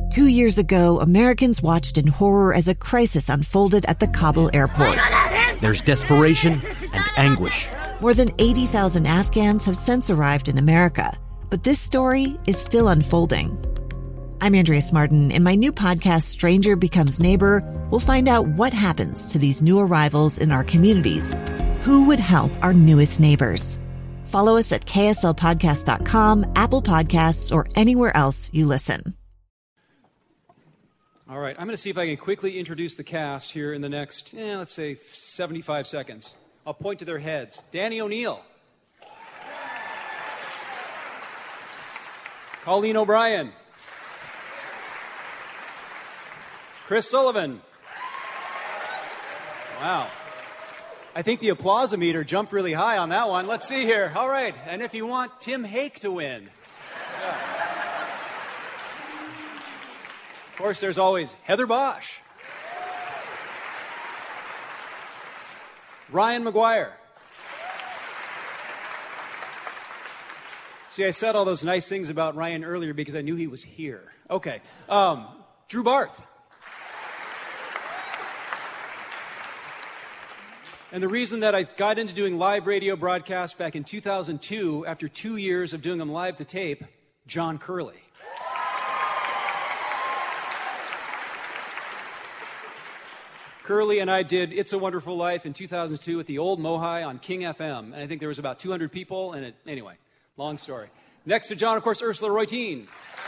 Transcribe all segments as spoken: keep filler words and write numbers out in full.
Two years ago, Americans watched in horror as a crisis unfolded at the Kabul airport. There's desperation and anguish. More than eighty thousand Afghans have since arrived in America, but this story is still unfolding. I'm Andrea Martin. In my new podcast, Stranger Becomes Neighbor, we'll find out what happens to these new arrivals in our communities. Who would help our newest neighbors? Follow us at K S L podcast dot com, Apple Podcasts, or anywhere else you listen. All right, I'm going to see if I can quickly introduce the cast here in the next, eh, let's say, seventy-five seconds. I'll point to their heads. Danny O'Neill. Colleen O'Brien. Chris Sullivan. Wow. I think the applause-o-meter jumped really high on that one. Let's see here. All right, and if you want Tim Hake to win. Yeah. Of course, there's always Heather Bosch. Ryan McGuire. See, I said all those nice things about Ryan earlier because I knew he was here. Okay. Um, Drew Barth. And the reason that I got into doing live radio broadcasts back in two thousand two, after two years of doing them live to tape, John Curley. Curly and I did It's a Wonderful Life in two thousand two at the old Mohi on King F M. And I think there was about two hundred people. And it, anyway, long story. Next to John, of course, Ursula Reutin.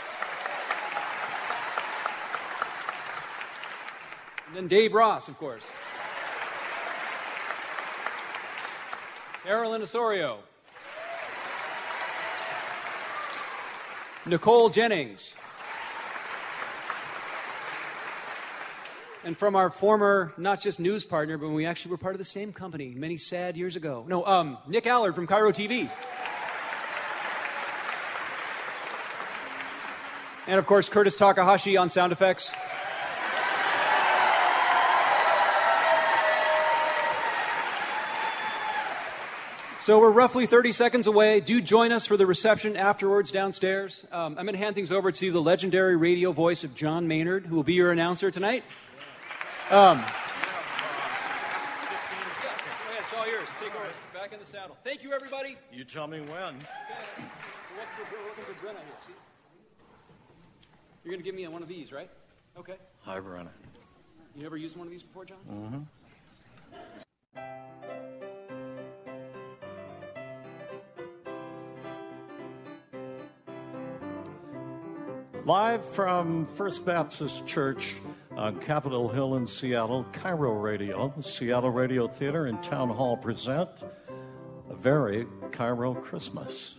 And then Dave Ross, of course. Carolyn Osorio. Nicole Jennings. And from our former, not just news partner, but when we actually were part of the same company many sad years ago. No, um, Nick Allard from Cairo T V. And of course, Curtis Takahashi on sound effects. So we're roughly thirty seconds away. Do join us for the reception afterwards downstairs. Um, I'm going to hand things over to the legendary radio voice of John Maynard, who will be your announcer tonight. Um, Go ahead, it's all yours. Take over. Back in the saddle. Thank you, everybody. You tell me when. Okay. Welcome to, welcome to Brenna here. See? You're going to give me one of these, right? Okay. Hi, Brenna. You ever used one of these before, John? Mm-hmm. Live from First Baptist Church on Capitol Hill in Seattle, Cairo Radio, Seattle Radio Theater and Town Hall present a very Cairo Christmas.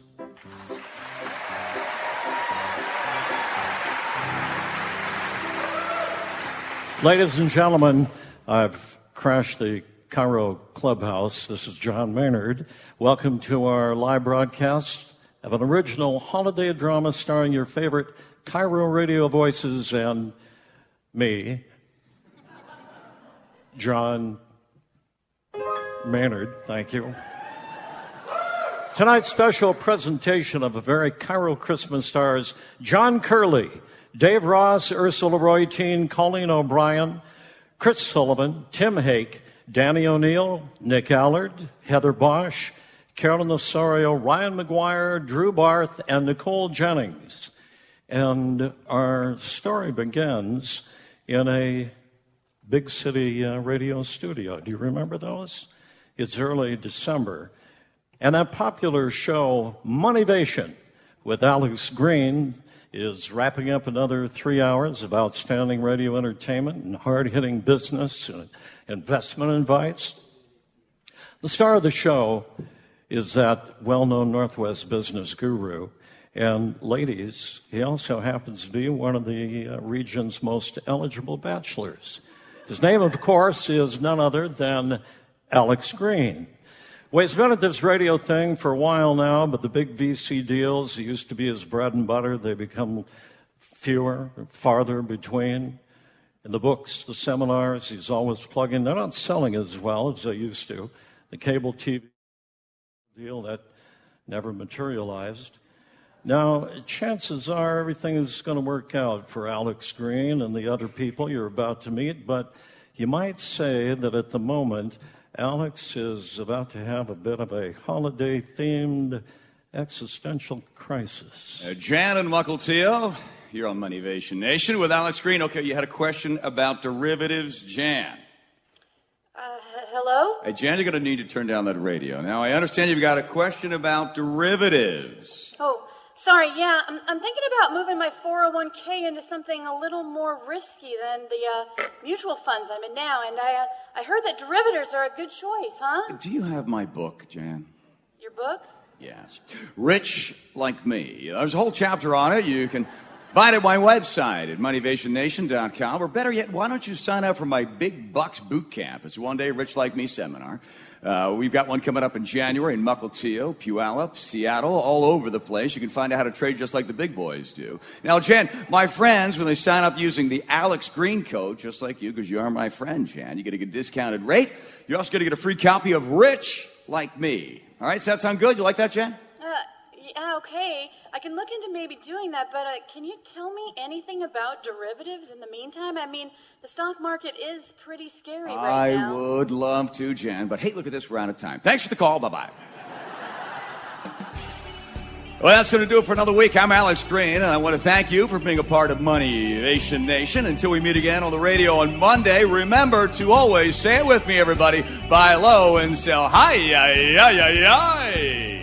Ladies and gentlemen, I've crashed the Cairo Clubhouse. This is John Maynard. Welcome to our live broadcast of an original holiday drama starring your favorite Cairo radio voices and me, John Maynard. Thank you. Tonight's special presentation of a very Cairo Christmas stars John Curley, Dave Ross, Ursula Reutin, Colleen O'Brien, Chris Sullivan, Tim Hake, Danny O'Neill, Nick Allard, Heather Bosch, Carolyn Osorio, Ryan McGuire, Drew Barth, and Nicole Jennings. And our story begins in a big city uh, radio studio. Do you remember those? It's early December. And that popular show, Moneyvation, with Alex Green, is wrapping up another three hours of outstanding radio entertainment and hard-hitting business and investment advice. The star of the show is that well-known Northwest business guru. And ladies, he also happens to be one of the uh, region's most eligible bachelors. His name, of course, is none other than Alex Green. Well, he's been at this radio thing for a while now, but the big V C deals used to be his bread and butter. They become fewer, farther between. And the books, the seminars, he's always plugging. They're not selling as well as they used to. The cable T V deal, that never materialized. Now, chances are everything is going to work out for Alex Green and the other people you're about to meet, but you might say that at the moment, Alex is about to have a bit of a holiday-themed existential crisis. Uh, Jan and Mukilteo, you're on Motivation Nation with Alex Green. Okay, you had a question about derivatives, Jan. Uh, h- hello? Hey, Jan, you're going to need to turn down that radio. Now, I understand you've got a question about derivatives. Oh, sorry, yeah, I'm, I'm thinking about moving my four oh one k into something a little more risky than the uh, mutual funds I'm in now, and I, uh, I heard that derivatives are a good choice, huh? Do you have my book, Jan? Your book? Yes. Rich Like Me. There's a whole chapter on it. You can buy it at my website at motivation nation dot com. Or better yet, why don't you sign up for my Big Bucks Boot Camp? It's a one-day Rich Like Me seminar. Uh, we've got one coming up in January in Mukilteo, Puyallup, Seattle, all over the place. You can find out how to trade just like the big boys do. Now, Jan, my friends, when they sign up using the Alex Green code, just like you, because you are my friend, Jan, you get a good discounted rate. You're also going to get a free copy of Rich Like Me. All right, does that sound good? You like that, Jan? Uh, yeah, okay. I can look into maybe doing that, but uh, can you tell me anything about derivatives in the meantime? I mean, the stock market is pretty scary right I now. I would love to, Jan, but hey, look at this, we're out of time. Thanks for the call. Bye-bye. Well, that's going to do it for another week. I'm Alex Green, and I want to thank you for being a part of Motivation Nation. Until we meet again on the radio on Monday, remember to always say it with me, everybody. Buy low and sell high. Yi, yi, yi, yi.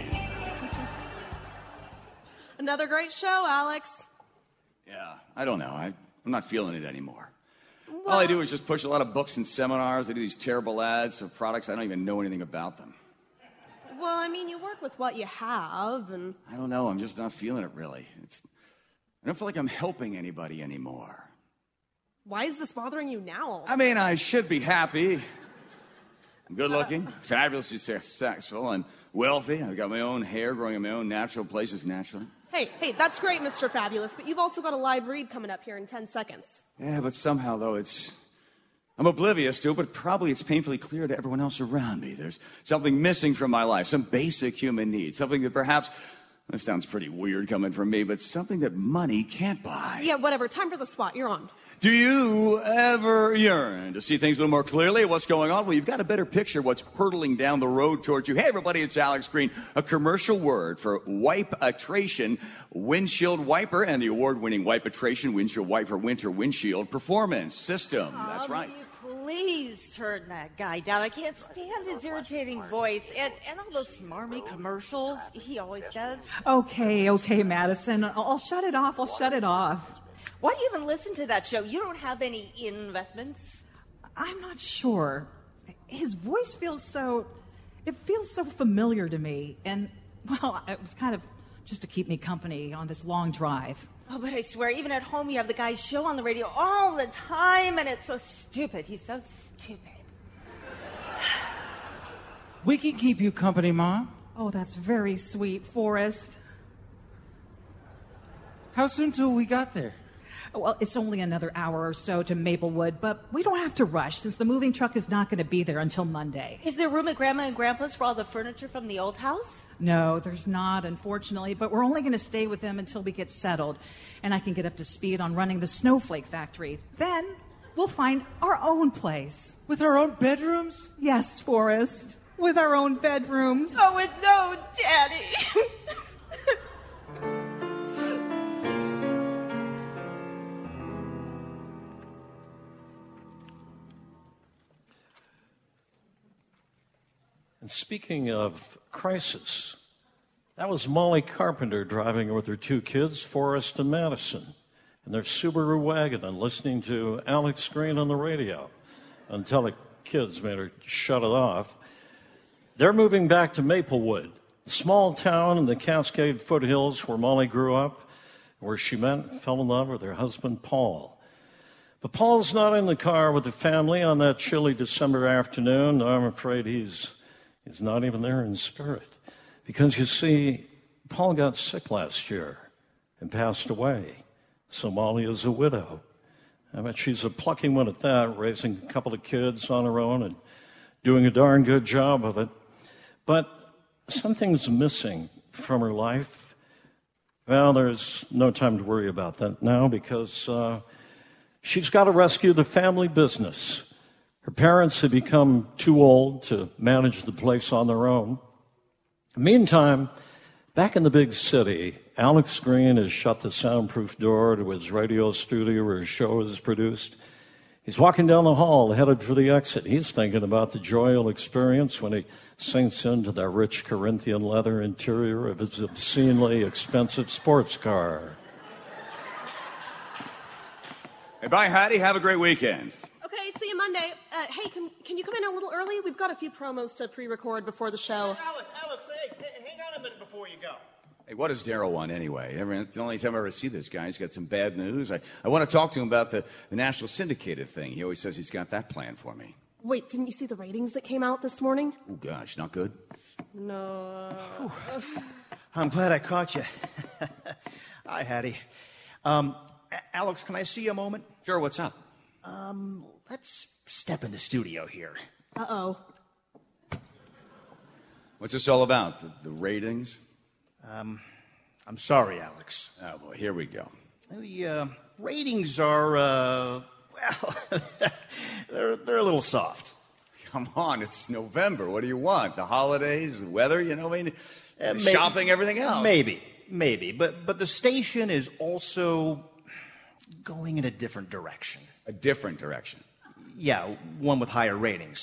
Another great show, Alex. Yeah, I don't know. I, I'm not feeling it anymore. Well, all I do is just push a lot of books and seminars. I do these terrible ads for products. I don't even know anything about them. Well, I mean, you work with what you have, and... I don't know. I'm just not feeling it, really. It's, I don't feel like I'm helping anybody anymore. Why is this bothering you now? I mean, I should be happy. I'm good-looking, uh, fabulously successful, and wealthy. I've got my own hair growing in my own natural places naturally. Hey, hey, that's great, Mister Fabulous, but you've also got a live read coming up here in ten seconds. Yeah, but somehow, though, it's... I'm oblivious to it, but probably it's painfully clear to everyone else around me. There's something missing from my life, some basic human need, something that perhaps, this sounds pretty weird coming from me, but something that money can't buy. Yeah, whatever. Time for the spot. You're on. Do you ever yearn to see things a little more clearly? What's going on? Well, you've got a better picture of what's hurtling down the road towards you. Hey, everybody, it's Alex Green. A commercial word for Wipe-A-Tration windshield wiper and the award-winning Wipe-A-Tration windshield wiper winter windshield performance system. Oh, That's right. Please turn that guy down. I can't stand his irritating voice and, and all those smarmy commercials he always does. Okay, okay, Madison. I'll, I'll shut it off. I'll shut it off. Why do you even listen to that show? You don't have any investments? I'm not sure. His voice feels so... It feels so familiar to me. And, well, it was kind of just to keep me company on this long drive. Oh, but I swear, even at home, you have the guy's show on the radio all the time, and it's so stupid. He's so stupid. We can keep you company, Mom. Oh, that's very sweet, Forrest. How soon till we got there? Well, it's only another hour or so to Maplewood, but we don't have to rush since the moving truck is not going to be there until Monday. Is there room at Grandma and Grandpa's for all the furniture from the old house? No, there's not, unfortunately, but we're only going to stay with them until we get settled, and I can get up to speed on running the Snowflake Factory. Then we'll find our own place. With our own bedrooms? Yes, Forrest, with our own bedrooms. Oh, with no daddy. And speaking of crisis, that was Molly Carpenter driving with her two kids, Forrest and Madison, in their Subaru wagon and listening to Alex Green on the radio until the kids made her shut it off. They're moving back to Maplewood, a small town in the Cascade foothills where Molly grew up, where she met and fell in love with her husband, Paul. But Paul's not in the car with the family on that chilly December afternoon. I'm afraid he's He's not even there in spirit. Because, you see, Paul got sick last year and passed away. So Molly is a widow. I mean, she's a plucky one at that, raising a couple of kids on her own and doing a darn good job of it. But something's missing from her life. Well, there's no time to worry about that now because uh, she's got to rescue the family business. Her parents have become too old to manage the place on their own. Meantime, back in the big city, Alex Green has shut the soundproof door to his radio studio where his show is produced. He's walking down the hall, headed for the exit. He's thinking about the joy he'll experience when he sinks into that rich Corinthian leather interior of his obscenely expensive sports car. Hey, bye, Hattie. Have a great weekend. Okay, see you Monday. Uh, hey, can, can you come in a little early? We've got a few promos to pre-record before the show. Hey, Alex, Alex, hey, hang on a minute before you go. Hey, what does Daryl want anyway? I mean, it's the only time I ever see this guy. He's got some bad news. I, I want to talk to him about the, the national syndicated thing. He always says he's got that planned for me. Wait, didn't you see the ratings that came out this morning? Oh, gosh, not good? No. Uh, I'm glad I caught you. Hi, Hattie. Um, A- Alex, can I see you a moment? Sure, what's up? Um, let's step in the studio here. Uh-oh. What's this all about? The, the ratings? Um, I'm sorry, Alex. Oh, boy, here we go. The uh, ratings are, uh, well, they're, they're a little soft. Come on, it's November. What do you want? The holidays, the weather, you know, I mean, Uh, may- shopping, everything else. Maybe, maybe. But, but the station is also going in a different direction. A different direction. Yeah, one with higher ratings.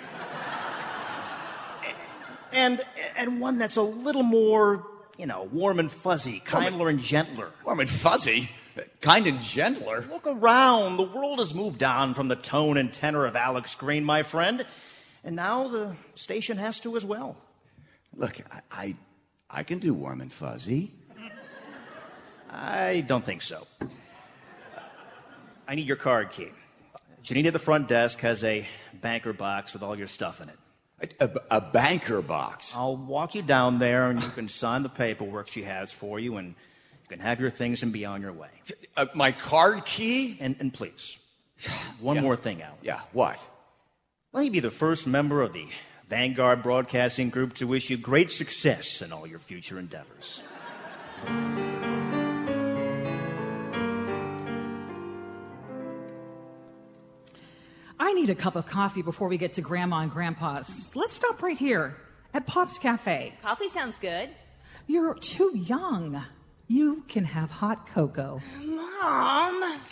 and and one that's a little more, you know, warm and fuzzy, kinder and gentler. Warm and fuzzy? Kind and gentler? Look around. The world has moved on from the tone and tenor of Alex Green, my friend. And now the station has to as well. Look, I, I, I can do warm and fuzzy. I don't think so. I need your card key. Janine at the front desk has a banker box with all your stuff in it. A, a, a banker box? I'll walk you down there and you can sign the paperwork she has for you and you can have your things and be on your way. Uh, my card key? And, and please, one yeah. more thing, Al. Yeah, what? Let me be the first member of the Vanguard Broadcasting Group to wish you great success in all your future endeavors. I need a cup of coffee before we get to Grandma and Grandpa's. Let's stop right here at Pop's Cafe. Coffee sounds good. You're too young. You can have hot cocoa. Mom!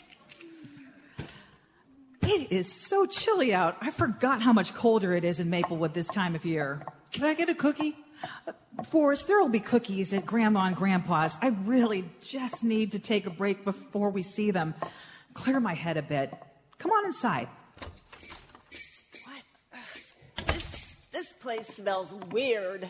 It is so chilly out. I forgot how much colder it is in Maplewood this time of year. Can I get a cookie? Uh, Forrest, there will be cookies at Grandma and Grandpa's. I really just need to take a break before we see them. Clear my head a bit. Come on inside. What? This, this place smells weird.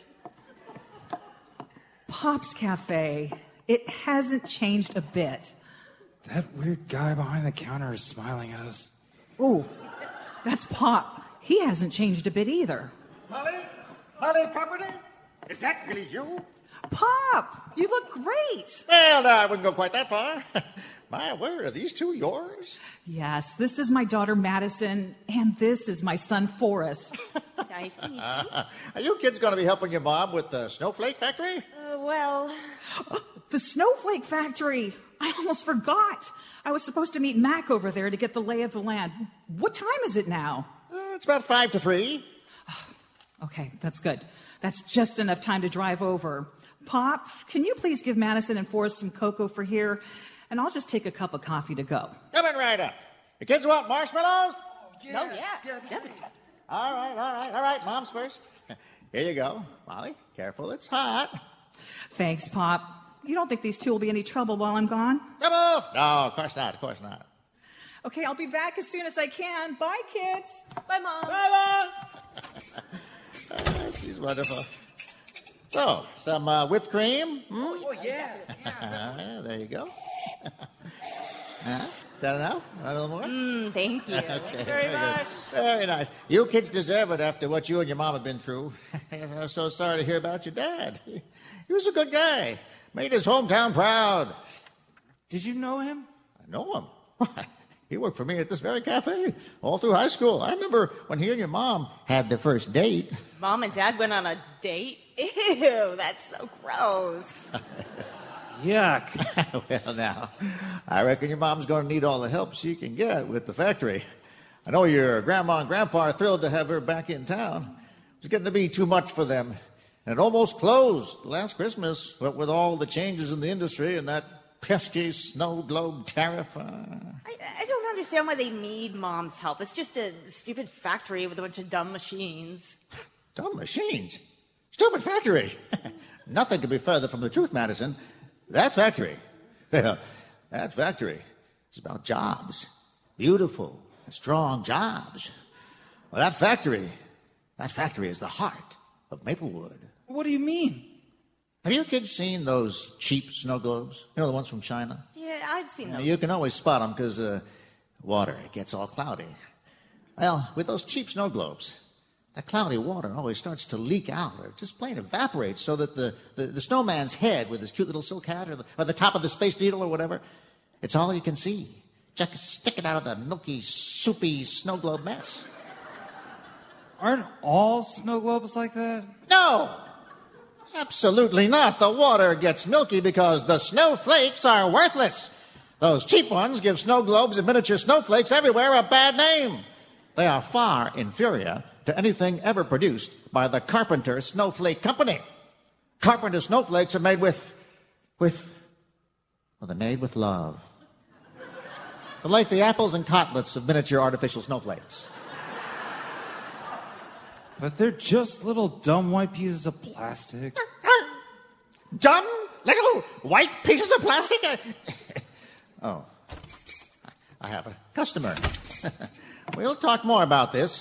Pop's Cafe. It hasn't changed a bit. That weird guy behind the counter is smiling at us. Oh, that's Pop. He hasn't changed a bit either. Molly? Molly Pepperton? Is that really you? Pop, you look great. Well, no, I wouldn't go quite that far. My word, are these two yours? Yes, this is my daughter Madison, and this is my son Forrest. Nice to meet you. Uh, are you kids going to be helping your mom with the Snowflake Factory? Uh, well... The Snowflake Factory. I almost forgot. I was supposed to meet Mac over there to get the lay of the land. What time is it now? Uh, it's about five to three. Okay, that's good. That's just enough time to drive over. Pop, can you please give Madison and Forrest some cocoa for here? And I'll just take a cup of coffee to go. Coming right up. The kids want marshmallows? Oh, yeah. Oh, yeah. Definitely. All right, all right, all right. Mom's first. Here you go. Molly, careful, it's hot. Thanks, Pop. You don't think these two will be any trouble while I'm gone? Trouble? No, of course not, of course not. Okay, I'll be back as soon as I can. Bye, kids. Bye, Mom. Bye, Mom. Oh, she's wonderful. So, some uh, whipped cream? Hmm? Oh, yeah. yeah. There you go. Huh? Is that enough? A little more? Mm, thank you. Okay, very much. Good. Very nice. You kids deserve it after what you and your mom have been through. I'm so sorry to hear about your dad. He was a good guy. Made his hometown proud. Did you know him? I know him. He worked for me at this very cafe all through high school. I remember when he and your mom had their first date. Mom and Dad went on a date? Ew, that's so gross. Yuck. Well, now, I reckon your mom's going to need all the help she can get with the factory. I know your grandma and grandpa are thrilled to have her back in town. It's getting to be too much for them. And it almost closed last Christmas, but with all the changes in the industry and that pesky snow globe tariff. Uh... I, I don't understand why they need Mom's help. It's just a stupid factory with a bunch of dumb machines. Dumb machines? Stupid factory? Nothing could be further from the truth, Madison. That factory, that factory is about jobs. Beautiful, strong jobs. Well, that factory, that factory is the heart of Maplewood. What do you mean? Have you kids seen those cheap snow globes? You know, the ones from China? Yeah, I've seen Now, those. you can always spot them because uh, water gets all cloudy. Well, with those cheap snow globes, that cloudy water always starts to leak out or just plain evaporates so that the, the, the snowman's head with his cute little silk hat or the, or the top of the Space Needle or whatever, it's all you can see. Just sticking out of the milky, soupy snow globe mess. Aren't all snow globes like that? No! Absolutely not. The water gets milky because the snowflakes are worthless. Those cheap ones give snow globes and miniature snowflakes everywhere a bad name. They are far inferior to anything ever produced by the Carpenter Snowflake Company. Carpenter snowflakes are made with, with, well, they're made with love. They're like the apples and cutlets of miniature artificial snowflakes. But they're just little dumb white pieces of plastic. Dumb little white pieces of plastic? Oh, I have a customer. We'll talk more about this.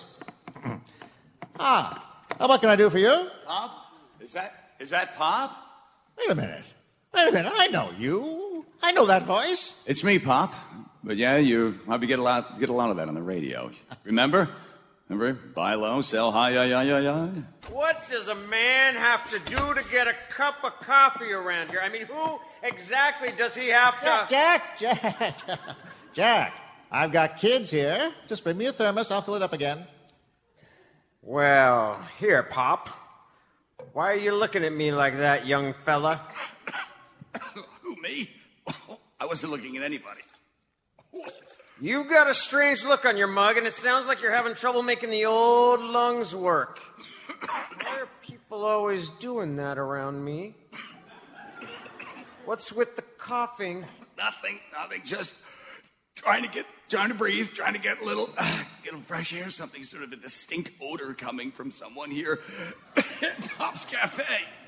Ah, what can I do for you? Pop? Is that is that Pop? Wait a minute. Wait a minute. I know you. I know that voice. It's me, Pop. But yeah, you probably get a lot get a lot of that on the radio. Remember? Remember? Buy low, sell high, yeah, yeah, yeah, yeah. What does a man have to do to get a cup of coffee around here? I mean, who exactly does he have to... Jack, Jack, Jack. Jack, I've got kids here. Just bring me a thermos. I'll fill it up again. Well, here, Pop. Why are you looking at me like that, young fella? Who, me? I wasn't looking at anybody. You've got a strange look on your mug, and it sounds like you're having trouble making the old lungs work. Why are people always doing that around me? What's with the coughing? Nothing, nothing. Just trying to get, trying to breathe, trying to get a little, uh, get a little fresh air. Something sort of a distinct odor coming from someone here at Pop's Cafe.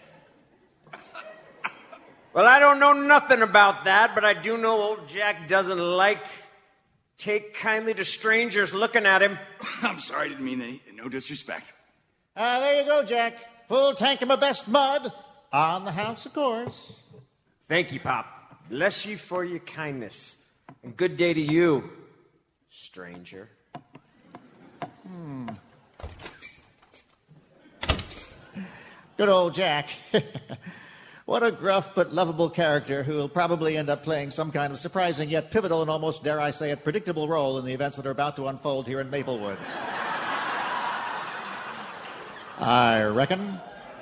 Well, I don't know nothing about that, but I do know old Jack doesn't like take kindly to strangers looking at him. I'm sorry, I didn't mean any, no disrespect. Ah, uh, there you go, Jack. Full tank of my best mud. On the house, of course. Thank you, Pop. Bless you for your kindness. And good day to you, stranger. Hmm. Good old Jack. What a gruff but lovable character who will probably end up playing some kind of surprising yet pivotal and almost, dare I say it, predictable role in the events that are about to unfold here in Maplewood. I reckon.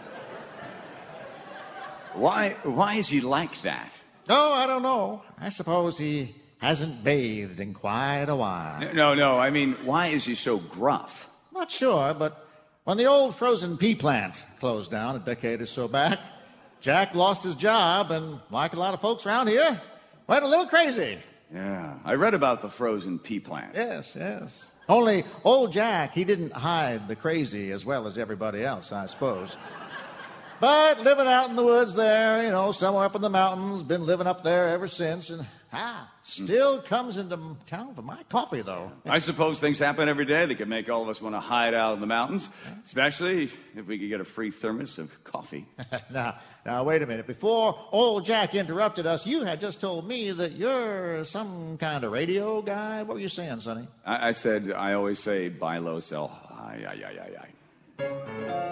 Why, why is he like that? Oh, I don't know. I suppose he hasn't bathed in quite a while. No, no, no. I mean, why is he so gruff? Not sure, but when the old frozen pea plant closed down a decade or so back, Jack lost his job and, like a lot of folks around here, went a little crazy. Yeah, I read about the frozen pea plant. Yes, yes. Only old Jack, he didn't hide the crazy as well as everybody else, I suppose. But living out in the woods there, you know, somewhere up in the mountains, been living up there ever since, and ah, still comes into town for my coffee, though. I suppose things happen every day that could make all of us want to hide out in the mountains, especially if we could get a free thermos of coffee. now, now, wait a minute. Before old Jack interrupted us, you had just told me that you're some kind of radio guy. What were you saying, Sonny? I, I said, I always say, buy low, sell high, aye, aye, aye, aye.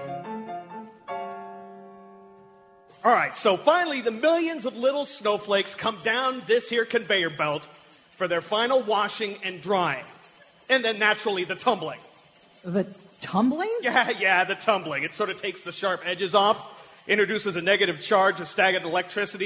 All right, so finally the millions of little snowflakes come down this here conveyor belt for their final washing and drying. And then naturally the tumbling. The tumbling? Yeah, yeah, the tumbling. It sort of takes the sharp edges off, introduces a negative charge of staggered electricity,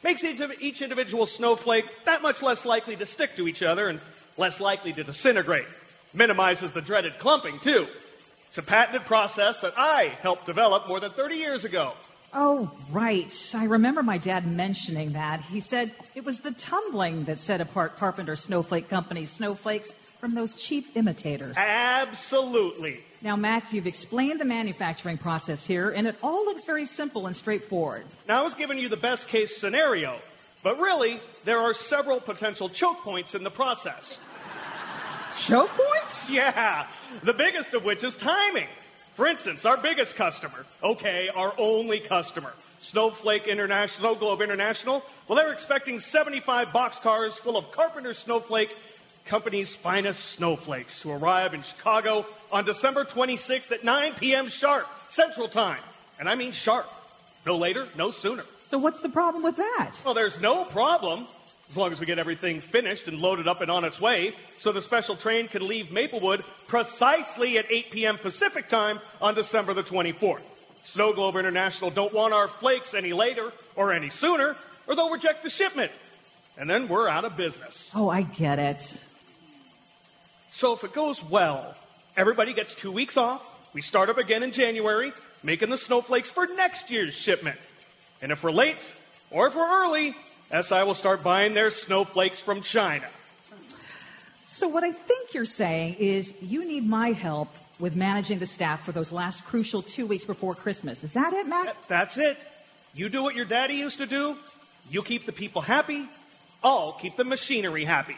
Makes each, each individual snowflake that much less likely to stick to each other and less likely to disintegrate. Minimizes the dreaded clumping, too. It's a patented process that I helped develop more than thirty years ago. Oh, right. I remember my dad mentioning that. He said it was the tumbling that set apart Carpenter Snowflake Company's snowflakes from those cheap imitators. Absolutely. Now, Mac, you've explained the manufacturing process here, and it all looks very simple and straightforward. Now, I was giving you the best case scenario, but really, there are several potential choke points in the process. Choke points? Yeah, the biggest of which is timing. For instance, our biggest customer, okay, our only customer, Snowflake International, Snow Globe International, well, they're expecting seventy-five boxcars full of Carpenter Snowflake Company's finest snowflakes to arrive in Chicago on December twenty-sixth at nine p.m. sharp, Central Time. And I mean sharp. No later, no sooner. So what's the problem with that? Well, there's no problem, as long as we get everything finished and loaded up and on its way, so the special train can leave Maplewood precisely at eight p.m. Pacific Time on December the twenty-fourth. Snow Globe International don't want our flakes any later or any sooner, or they'll reject the shipment. And then we're out of business. Oh, I get it. So if it goes well, everybody gets two weeks off. We start up again in January, making the snowflakes for next year's shipment. And if we're late, or if we're early, S I will start buying their snowflakes from China. So what I think you're saying is you need my help with managing the staff for those last crucial two weeks before Christmas. Is that it, Mac? That's it. You do what your daddy used to do. You keep the people happy. I'll keep the machinery happy.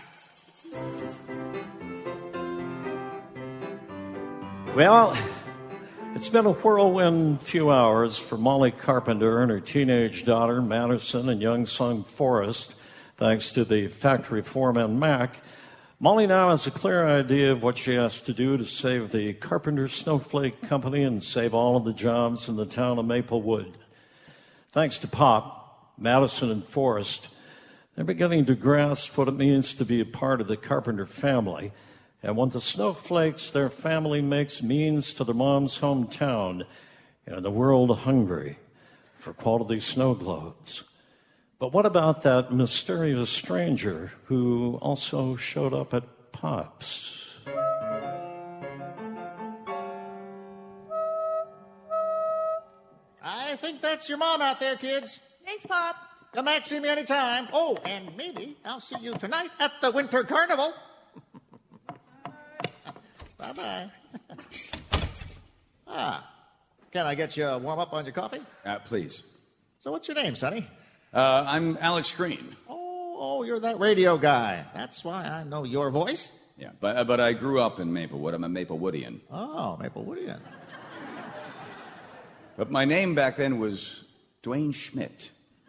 Well, it's been a whirlwind few hours for Molly Carpenter and her teenage daughter, Madison, and young son, Forrest, thanks to the factory foreman, Mac. Molly now has a clear idea of what she has to do to save the Carpenter Snowflake Company and save all of the jobs in the town of Maplewood. Thanks to Pop, Madison, and Forrest, they're beginning to grasp what it means to be a part of the Carpenter family and what the snowflakes their family makes means to their mom's hometown and the world hungry for quality snow globes. But what about that mysterious stranger who also showed up at Pop's? I think that's your mom out there, kids. Thanks, Pop. Come back, see me anytime. Oh, and maybe I'll see you tonight at the Winter Carnival. Bye-bye. ah, can I get you a warm-up on your coffee? Uh, please. So what's your name, Sonny? Uh, I'm Alex Green. Oh, oh, you're that radio guy. That's why I know your voice. Yeah, but, uh, but I grew up in Maplewood. I'm a Maplewoodian. Oh, Maplewoodian. But my name back then was Dwayne Schmidt.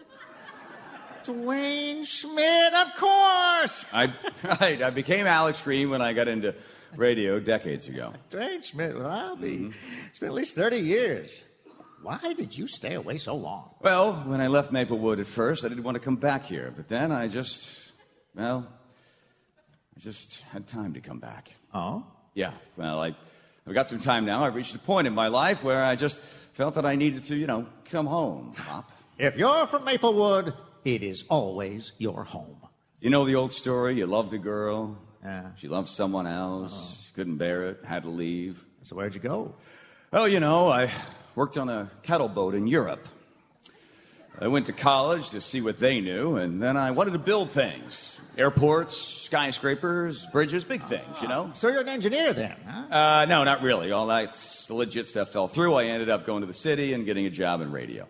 Dwayne Schmidt, of course! I, right, I became Alex Green when I got into radio decades ago. Dwayne Schmidt, well, I'll be. Mm-hmm. It's been at least thirty years. Why did you stay away so long? Well, when I left Maplewood at first, I didn't want to come back here. But then I just, well, I just had time to come back. Oh? Yeah, well, I, I've got some time now. I've reached a point in my life where I just felt that I needed to, you know, come home, Pop. If you're from Maplewood, it is always your home. You know the old story? You loved a girl. Yeah. She loved someone else. Uh-huh. She couldn't bear it, had to leave. So where'd you go? Well, you know, I worked on a cattle boat in Europe. I went to college to see what they knew, and then I wanted to build things. Airports, skyscrapers, bridges, big things, you know? So you're an engineer then, huh? Uh, no, not really. All that the legit stuff fell through. I ended up going to the city and getting a job in radio.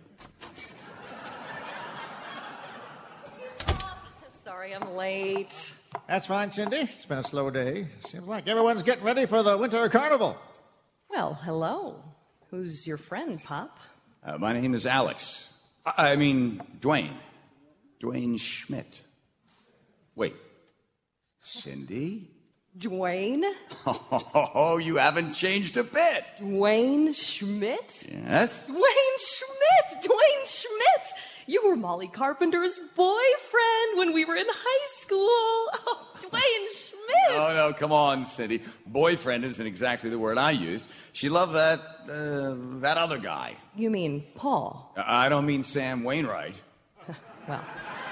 Sorry, I'm late. That's fine, Cindy. It's been a slow day. Seems like everyone's getting ready for the Winter Carnival. Well, hello. Who's your friend, Pop? Uh, my name is Alex. I, I mean, Dwayne. Dwayne Schmidt. Wait. Cindy? Dwayne? Oh, you haven't changed a bit. Dwayne Schmidt? Yes? Dwayne Schmidt! Dwayne Schmidt! You were Molly Carpenter's boyfriend when we were in high school. Oh, Dwayne Schmidt! Oh, no, come on, Cindy. Boyfriend isn't exactly the word I used. She loved that, uh, that other guy. You mean Paul? I don't mean Sam Wainwright. Well,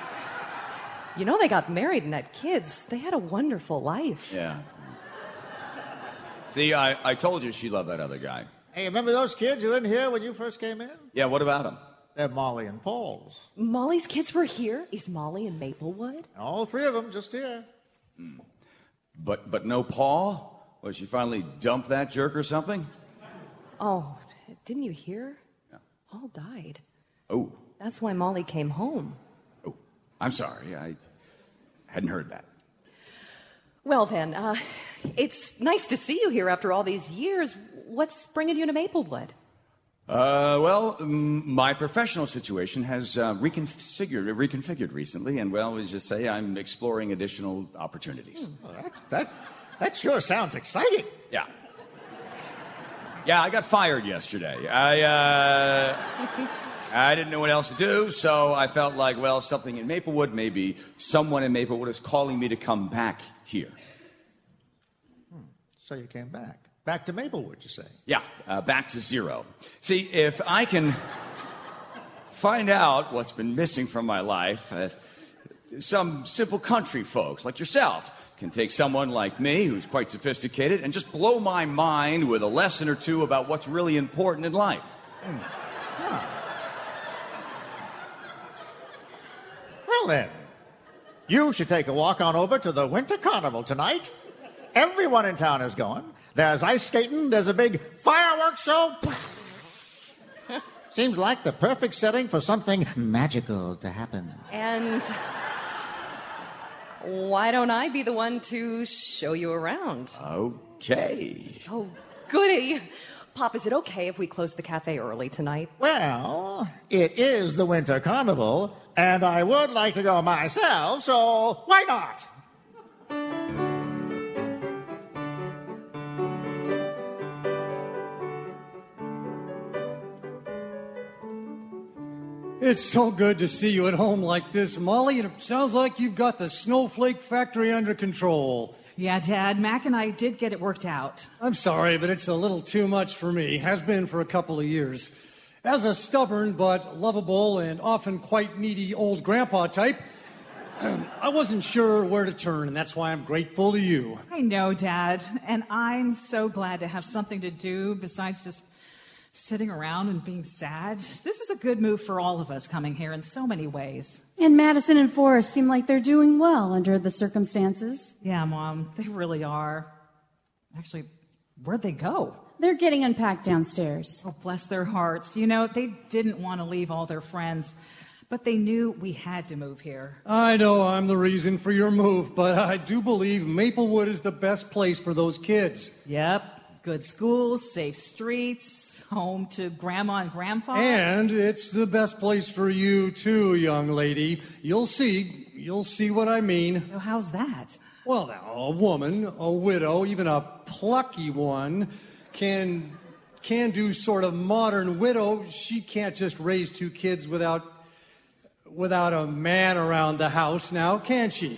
You know, they got married and had kids. They had a wonderful life. Yeah. See, I, I told you she loved that other guy. Hey, remember those kids who were in here when you first came in? Yeah, what about them? They're Molly and Paul's. Molly's kids were here? Is Molly in Maplewood? All three of them just here. Hmm. But but no Paul? Was she finally dumped that jerk or something? Oh, didn't you hear? Yeah. Paul died. Oh. That's why Molly came home. Oh, I'm sorry. I hadn't heard that. Well, then, uh, it's nice to see you here after all these years. What's bringing you to Maplewood? Uh, well, m- my professional situation has uh, reconfigured, reconfigured recently, and well, let's just say I'm exploring additional opportunities. Hmm. Well, that, that, that sure sounds exciting. Yeah. Yeah, I got fired yesterday. I, uh, I didn't know what else to do, so I felt like, well, something in Maplewood, maybe someone in Maplewood is calling me to come back here. Hmm. So you came back. Back to Maplewood, you say? Yeah, uh, back to zero. See, if I can find out what's been missing from my life, uh, some simple country folks like yourself can take someone like me, who's quite sophisticated, and just blow my mind with a lesson or two about what's really important in life. Hmm. Yeah. Well, then, you should take a walk on over to the Winter Carnival tonight. Everyone in town is going. There's ice skating. There's a big fireworks show. Seems like the perfect setting for something magical to happen. And why don't I be the one to show you around? Okay. Oh, goody. Pop, is it okay if we close the cafe early tonight? Well, it is the Winter Carnival, and I would like to go myself, so why not? It's so good to see you at home like this, Molly, and it sounds like you've got the snowflake factory under control. Yeah, Dad, Mac and I did get it worked out. I'm sorry, but it's a little too much for me. Has been for a couple of years. As a stubborn but lovable and often quite needy old grandpa type, I wasn't sure where to turn, and that's why I'm grateful to you. I know, Dad, and I'm so glad to have something to do besides just sitting around and being sad. This is a good move for all of us coming here in so many ways. And Madison and Forrest seem like they're doing well under the circumstances. Yeah, Mom, they really are. Actually, where'd they go? They're getting unpacked downstairs. Oh, bless their hearts. You know, they didn't want to leave all their friends, but they knew we had to move here. I know I'm the reason for your move, but I do believe Maplewood is the best place for those kids. Yep. Good schools, safe streets, home to Grandma and Grandpa. And it's the best place for you, too, young lady. You'll see. You'll see what I mean. So how's that? Well, now, a woman, a widow, even a plucky one, can, can do sort of modern widow. She can't just raise two kids without, without a man around the house now, can she?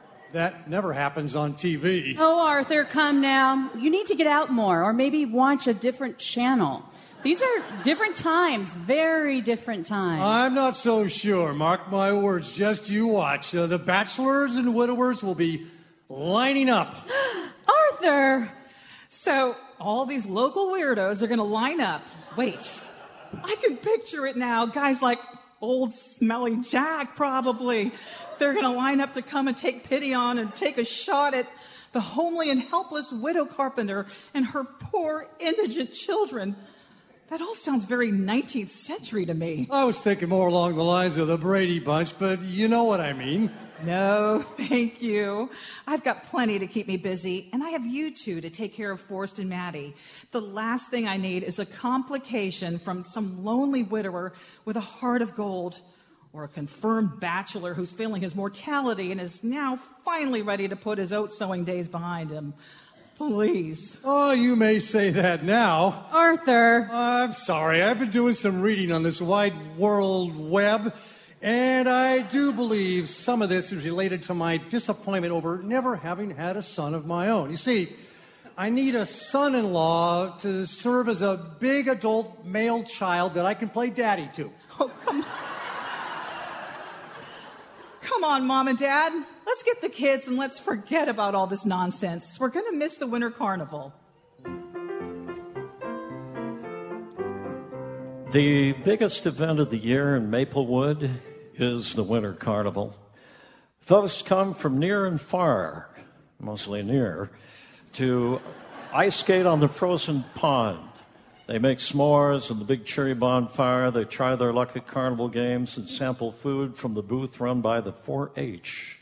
That never happens on T V. Oh, Arthur, come now. You need to get out more, or maybe watch a different channel. These are different times, very different times. I'm not so sure. Mark my words. Just you watch. Uh, the bachelors and widowers will be lining up. Arthur! So all these local weirdos are going to line up. Wait, I can picture it now. Guys like old smelly Jack, probably. They're going to line up to come and take pity on and take a shot at the homely and helpless widow carpenter and her poor indigent children. That all sounds very nineteenth century to me. I was thinking more along the lines of the Brady Bunch, but you know what I mean. No, thank you. I've got plenty to keep me busy, and I have you two to take care of Forrest and Maddie. The last thing I need is a complication from some lonely widower with a heart of gold, or a confirmed bachelor who's feeling his mortality and is now finally ready to put his oat sowing days behind him. Please. Oh, you may say that now. Arthur. I'm sorry. I've been doing some reading on this wide world web, and I do believe some of this is related to my disappointment over never having had a son of my own. You see, I need a son-in-law to serve as a big adult male child that I can play daddy to. Oh, come on. Come on, Mom and Dad. Let's get the kids and let's forget about all this nonsense. We're going to miss the Winter Carnival. The biggest event of the year in Maplewood is the Winter Carnival. Those come from near and far, mostly near, to ice skate on the frozen pond. They make s'mores and the big cherry bonfire. They try their luck at carnival games and sample food from the booth run by the four H.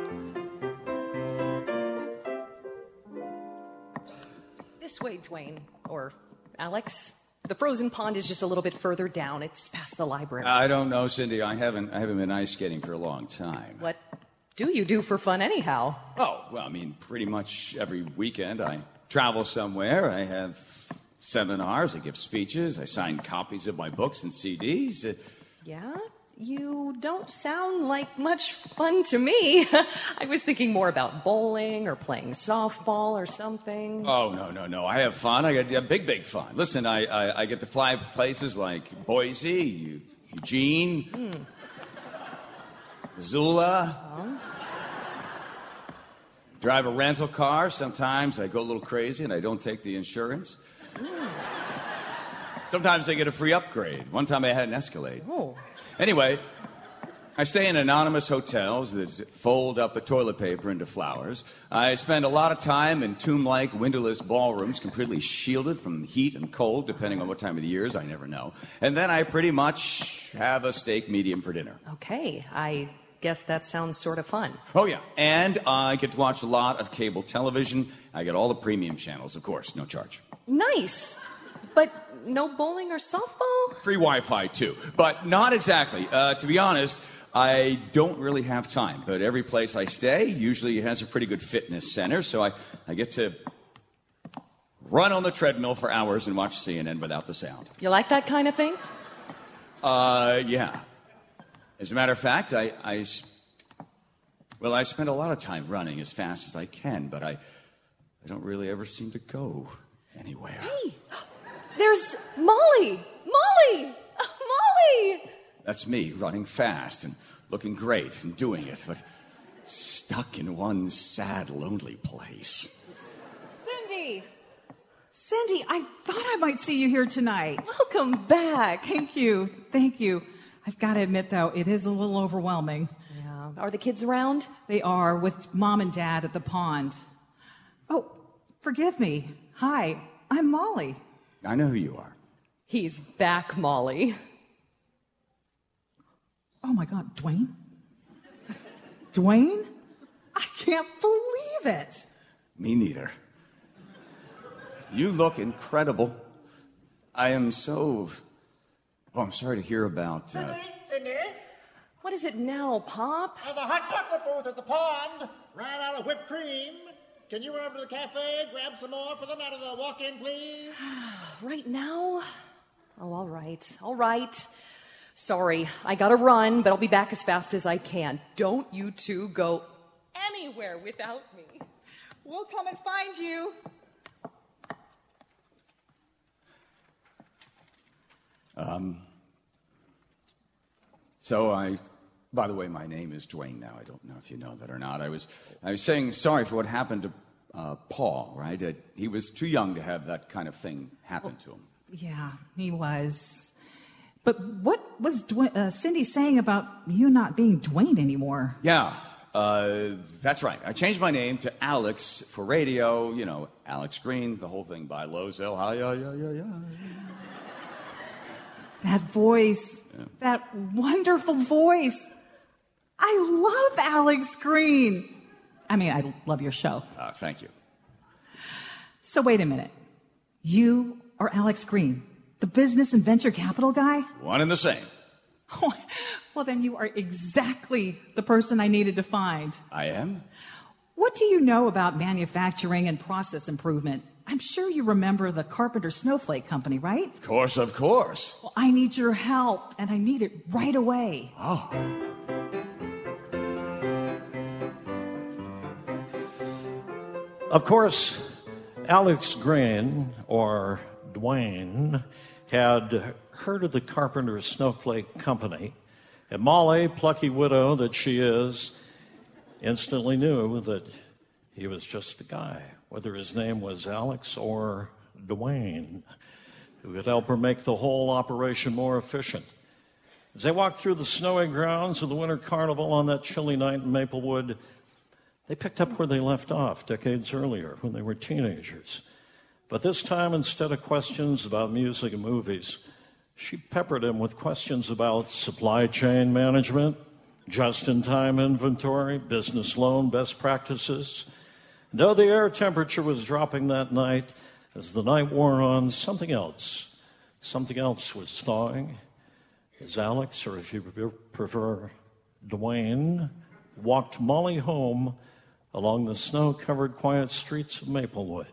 This way, Dwayne, or Alex. The frozen pond is just a little bit further down. It's past the library. I don't know, Cindy. I haven't I haven't been ice skating for a long time. What do you do for fun anyhow? Oh, well, I mean, pretty much every weekend I travel somewhere. I have seminars, I give speeches, I sign copies of my books and C Ds. Uh, Yeah? You don't sound like much fun to me. I was thinking more about bowling or playing softball or something. Oh, no, no, no. I have fun. I get yeah, big, big fun. Listen, I, I, I get to fly places like Boise, Eugene, Hmm. Missoula. Oh. Drive a rental car. Sometimes I go a little crazy and I don't take the insurance. Sometimes I get a free upgrade. One time I had an Escalade. Oh. Anyway, I stay in anonymous hotels that fold up the toilet paper into flowers. I spend a lot of time in tomb-like windowless ballrooms, completely shielded from heat and cold, depending on what time of the year is. I never know. And then I pretty much have a steak medium for dinner. Okay, I guess that sounds sort of fun. Oh, yeah. And I get to watch a lot of cable television. I get all the premium channels, of course, no charge. Nice. But no bowling or softball? Free Wi-Fi, too. But not exactly. Uh, to be honest, I don't really have time. But every place I stay usually has a pretty good fitness center, so I, I get to run on the treadmill for hours and watch C N N without the sound. You like that kind of thing? Uh, yeah. As a matter of fact, I, I, well, I spend a lot of time running as fast as I can, but I, I don't really ever seem to go anywhere. Hey, there's Molly! Molly! Molly! That's me running fast and looking great and doing it, but stuck in one sad, lonely place. Cindy! Cindy, I thought I might see you here tonight. Welcome back. Thank you. Thank you. I've got to admit, though, it is a little overwhelming. Yeah. Are the kids around? They are, with Mom and Dad at the pond. Oh, forgive me. Hi, I'm Molly. I know who you are. He's back, Molly. Oh, my God, Dwayne? Dwayne? I can't believe it. Me neither. You look incredible. I am so... Oh, I'm sorry to hear about... Uh... Cindy? What is it now, Pop? Uh, the hot chocolate booth at the pond ran out of whipped cream. Can you run over to the cafe, grab some more for them out of the walk-in, please? Right now? Oh, all right. All right. Sorry, I gotta run, but I'll be back as fast as I can. Don't you two go anywhere without me. We'll come and find you. Um, so I, by the way, my name is Dwayne now. I don't know if you know that or not. I was, I was saying sorry for what happened to uh, Paul, right? Uh, he was too young to have that kind of thing happen to him. Yeah, he was. But what was Dwayne, uh, Cindy saying about you not being Dwayne anymore? Yeah, uh, that's right. I changed my name to Alex for radio, you know, Alex Green, the whole thing by Lozell. Hi, yeah, yeah, yeah, yeah. That voice, yeah. That wonderful voice. I love Alex Green. I mean, I love your show. Uh, thank you. So wait a minute. You are Alex Green, the business and venture capital guy? One and the same. Well, then you are exactly the person I needed to find. I am? What do you know about manufacturing and process improvement? I'm sure you remember the Carpenter Snowflake Company, right? Of course, of course. Well, I need your help, and I need it right away. Oh. Of course, Alex Green, or Dwayne, had heard of the Carpenter Snowflake Company And Molly, plucky widow that she is, instantly knew that he was just the guy, whether his name was Alex or Dwayne, who could help her make the whole operation more efficient. As they walked through the snowy grounds of the Winter Carnival on that chilly night in Maplewood, they picked up where they left off decades earlier when they were teenagers. But this time, instead of questions about music and movies, she peppered him with questions about supply chain management, just-in-time inventory, business loan best practices. Though the air temperature was dropping that night, as the night wore on, something else, something else was thawing. As Alex, or if you prefer, Dwayne, walked Molly home along the snow-covered quiet streets of Maplewood.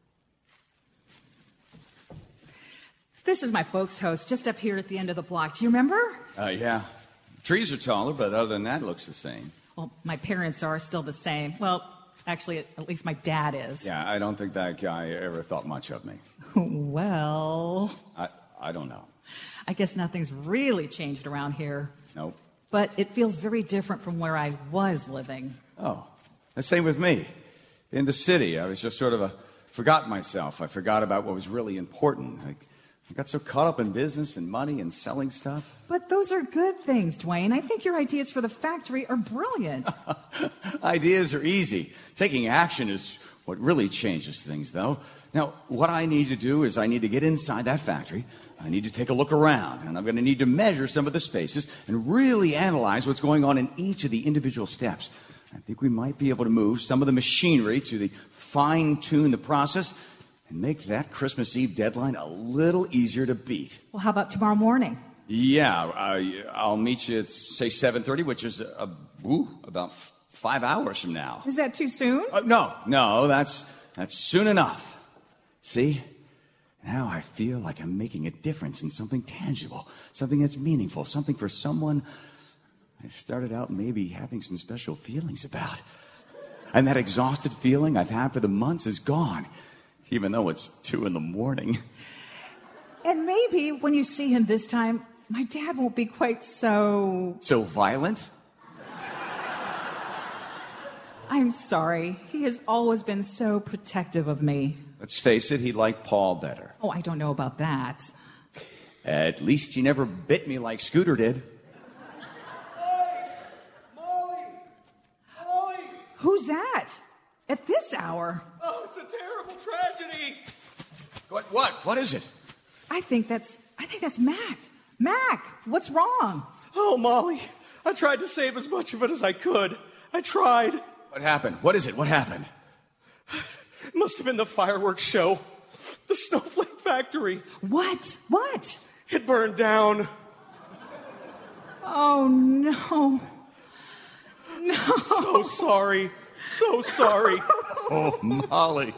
This is my folks' house, just up here at the end of the block. Do you remember? Uh, yeah. Trees are taller, but other than that, it looks the same. Well, my parents are still the same. Well, actually, at least my dad is. Yeah, I don't think that guy ever thought much of me. Well... I, I don't know. I guess nothing's really changed around here. Nope. But it feels very different from where I was living. Oh, the same with me. In the city, I was just sort of a... forgot myself. I forgot about what was really important. I, I got so caught up in business and money and selling stuff. But those are good things, Dwayne. I think your ideas for the factory are brilliant. Ideas are easy. Taking action is what really changes things, though. Now, what I need to do is I need to get inside that factory. I need to take a look around, and I'm going to need to measure some of the spaces and really analyze what's going on in each of the individual steps. I think we might be able to move some of the machinery to the fine-tune the process and make that Christmas Eve deadline a little easier to beat. Well, how about tomorrow morning? Yeah, I, I'll meet you at, say, seven thirty, which is uh, ooh, about f- five hours from now. Is that too soon? Uh, no, no, that's, that's soon enough. See? Now I feel like I'm making a difference in something tangible, something that's meaningful, something for someone I started out maybe having some special feelings about. And that exhausted feeling I've had for the months is gone, even though it's two in the morning. And maybe when you see him this time, my dad won't be quite so... So violent? I'm sorry. He has always been so protective of me. Let's face it, he liked Paul better. Oh, I don't know about that. At least he never bit me like Scooter did. Who's that? At this hour? Oh, it's a terrible tragedy. What? What? What is it? I think that's, I think that's Mac. Mac, what's wrong? Oh, Molly, I tried to save as much of it as I could. I tried. What happened? What is it? What happened? It must have been the fireworks show. The Snowflake Factory. What? What? It burned down. Oh, no. No. So sorry. So sorry. Oh, Molly.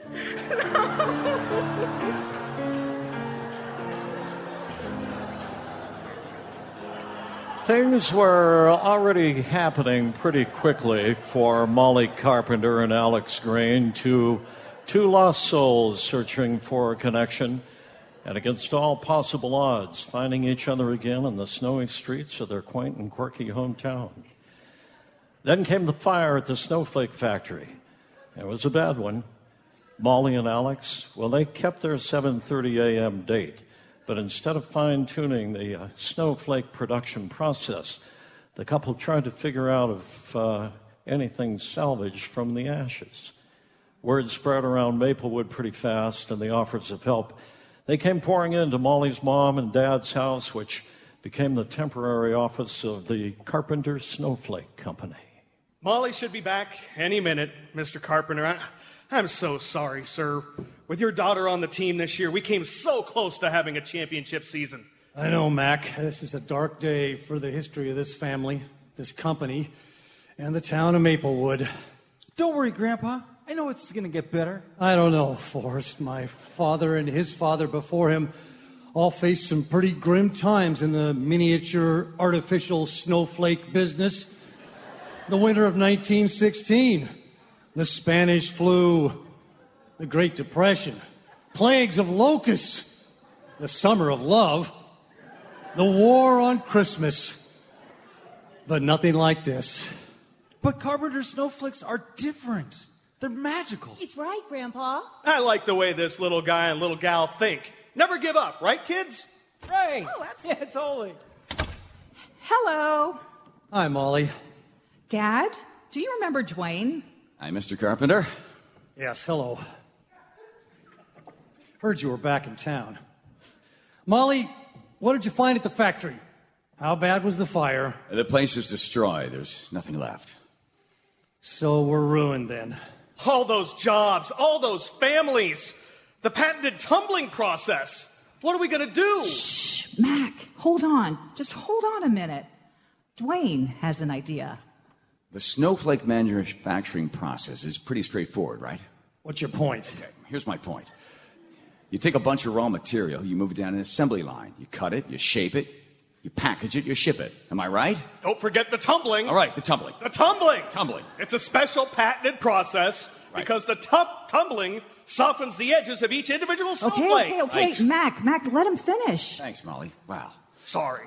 Things were already happening pretty quickly for Molly Carpenter and Alex Green, two, two lost souls searching for a connection, and against all possible odds, finding each other again in the snowy streets of their quaint and quirky hometown. Then came the fire at the Snowflake Factory. It was a bad one. Molly and Alex, well, they kept their seven thirty a.m. date. But instead of fine-tuning the uh, snowflake production process, the couple tried to figure out if uh, anything salvaged from the ashes. Word spread around Maplewood pretty fast, and the offers of help, they came pouring into Molly's mom and dad's house, which became the temporary office of the Carpenter Snowflake Company. Molly should be back any minute, Mister Carpenter. I, I'm so sorry, sir. With your daughter on the team this year, we came so close to having a championship season. I know, Mac. This is a dark day for the history of this family, this company, and the town of Maplewood. Don't worry, Grandpa. I know it's going to get better. I don't know, Forrest. My father and his father before him all faced some pretty grim times in the miniature artificial snowflake business. The winter of nineteen sixteen, the Spanish flu, the Great Depression, plagues of locusts, the summer of love, the war on Christmas, but nothing like this. But Carpenter snowflakes are different. They're magical. He's right, Grandpa. I like the way this little guy and little gal think. Never give up, right, kids? Right. Oh, absolutely. Yeah, totally. Hello. Hi, Molly. Dad, do you remember Dwayne? Hi, Mister Carpenter. Yes, hello. Heard you were back in town. Molly, what did you find at the factory? How bad was the fire? The place is destroyed. There's nothing left. So we're ruined then. All those jobs, all those families, the patented tumbling process. What are we going to do? Shh, Mac, hold on. Just hold on a minute. Dwayne has an idea. The snowflake manufacturing process is pretty straightforward, right? What's your point? Okay, here's my point. You take a bunch of raw material, you move it down an assembly line. You cut it, you shape it, you package it, you ship it. Am I right? Don't forget the tumbling. All right, the tumbling. The tumbling. Tumbling. It's a special patented process Right. because the tu- tumbling softens the edges of each individual Okay, snowflake. okay, okay. Right. Mac, Mac, let him finish. Thanks, Molly. Wow. Sorry.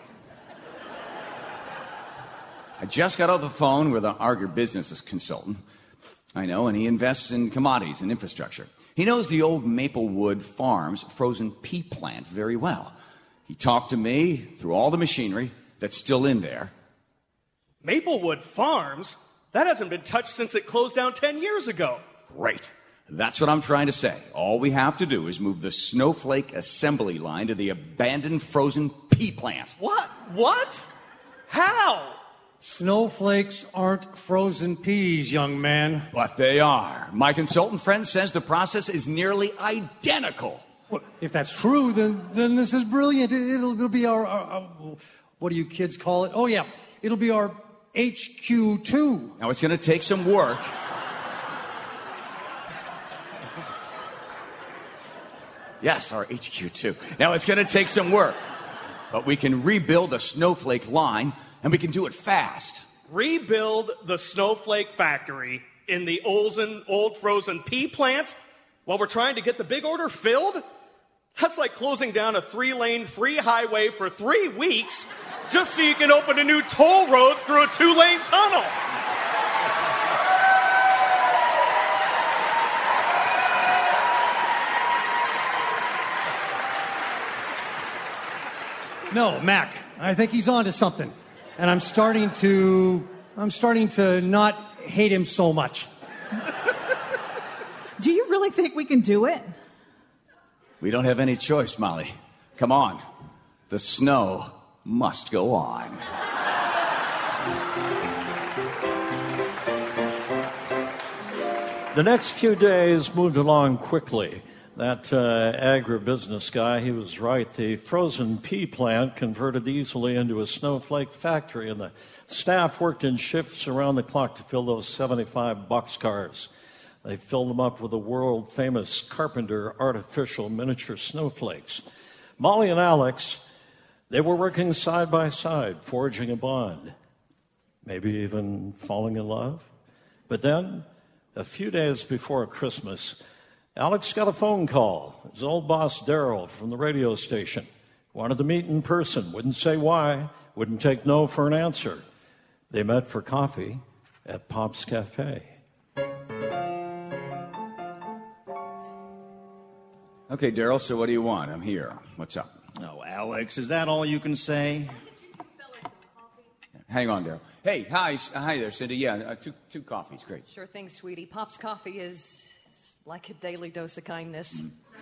I just got off the phone with an agribusiness consultant. I know, and he invests in commodities and infrastructure. He knows the old Maplewood Farms frozen pea plant very well. He talked to me through all the machinery that's still in there. Maplewood Farms? That hasn't been touched since it closed down ten years ago. Great. That's what I'm trying to say. All we have to do is move the snowflake assembly line to the abandoned frozen pea plant. What? What? How? Snowflakes aren't frozen peas, young man. But they are. My consultant friend says the process is nearly identical. Well, if that's true, then then this is brilliant. It, it'll, it'll be our, our, our, what do you kids call it? Oh, yeah. It'll be our H Q two. Now, it's going to take some work. Yes, our H Q two. Now, it's going to take some work. But we can rebuild a snowflake line, and we can do it fast. Rebuild the snowflake factory in the Olsen old frozen pea plant while we're trying to get the big order filled? That's like closing down a three-lane free highway for three weeks just so you can open a new toll road through a two-lane tunnel. No, Mac, I think he's onto something. And I'm starting to, I'm starting to not hate him so much. Do you really think we can do it? We don't have any choice, Molly. Come on. The snow must go on. The next few days moved along quickly. That uh, agribusiness guy, he was right. The frozen pea plant converted easily into a snowflake factory, and the staff worked in shifts around the clock to fill those seventy-five boxcars. They filled them up with the world-famous Carpenter artificial miniature snowflakes. Molly and Alex, they were working side by side, forging a bond, maybe even falling in love. But then, a few days before Christmas, Alex got a phone call. His old boss, Daryl, from the radio station. Wanted to meet in person. Wouldn't say why. Wouldn't take no for an answer. They met for coffee at Pop's Cafe. Okay, Daryl, so what do you want? I'm here. What's up? Oh, Alex, is that all you can say? Hang on, Daryl. Hey, hi, hi there, Cindy. Yeah, uh, two two coffees, great. Sure thing, sweetie. Pop's coffee is it's like a daily dose of kindness.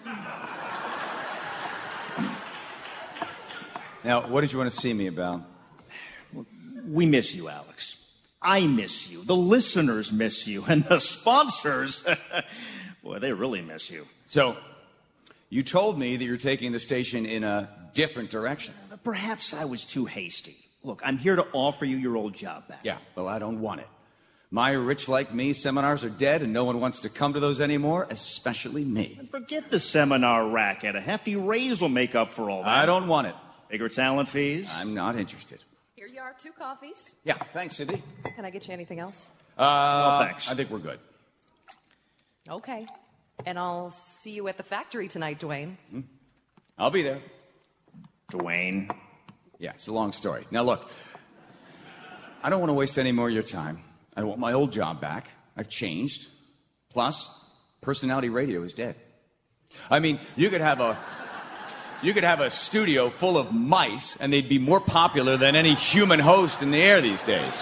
Now, what did you want to see me about? We miss you, Alex. I miss you. The listeners miss you. And the sponsors, boy, they really miss you. So, you told me that you're taking the station in a different direction. Perhaps I was too hasty. Look, I'm here to offer you your old job back. Yeah, well, I don't want it. My Rich Like Me seminars are dead, and no one wants to come to those anymore, especially me. Forget the seminar racket. A hefty raise will make up for all that. I don't want it. Bigger talent fees? I'm not interested. Here you are, two coffees. Yeah, thanks, Cindy. Can I get you anything else? Uh, well, thanks. I think we're good. Okay. And I'll see you at the factory tonight, Dwayne. Hmm? I'll be there. Dwayne? Yeah, it's a long story. Now, look, I don't want to waste any more of your time. I want my old job back. I've changed. Plus, personality radio is dead. I mean, you could have a you could have a studio full of mice, and they'd be more popular than any human host in the air these days.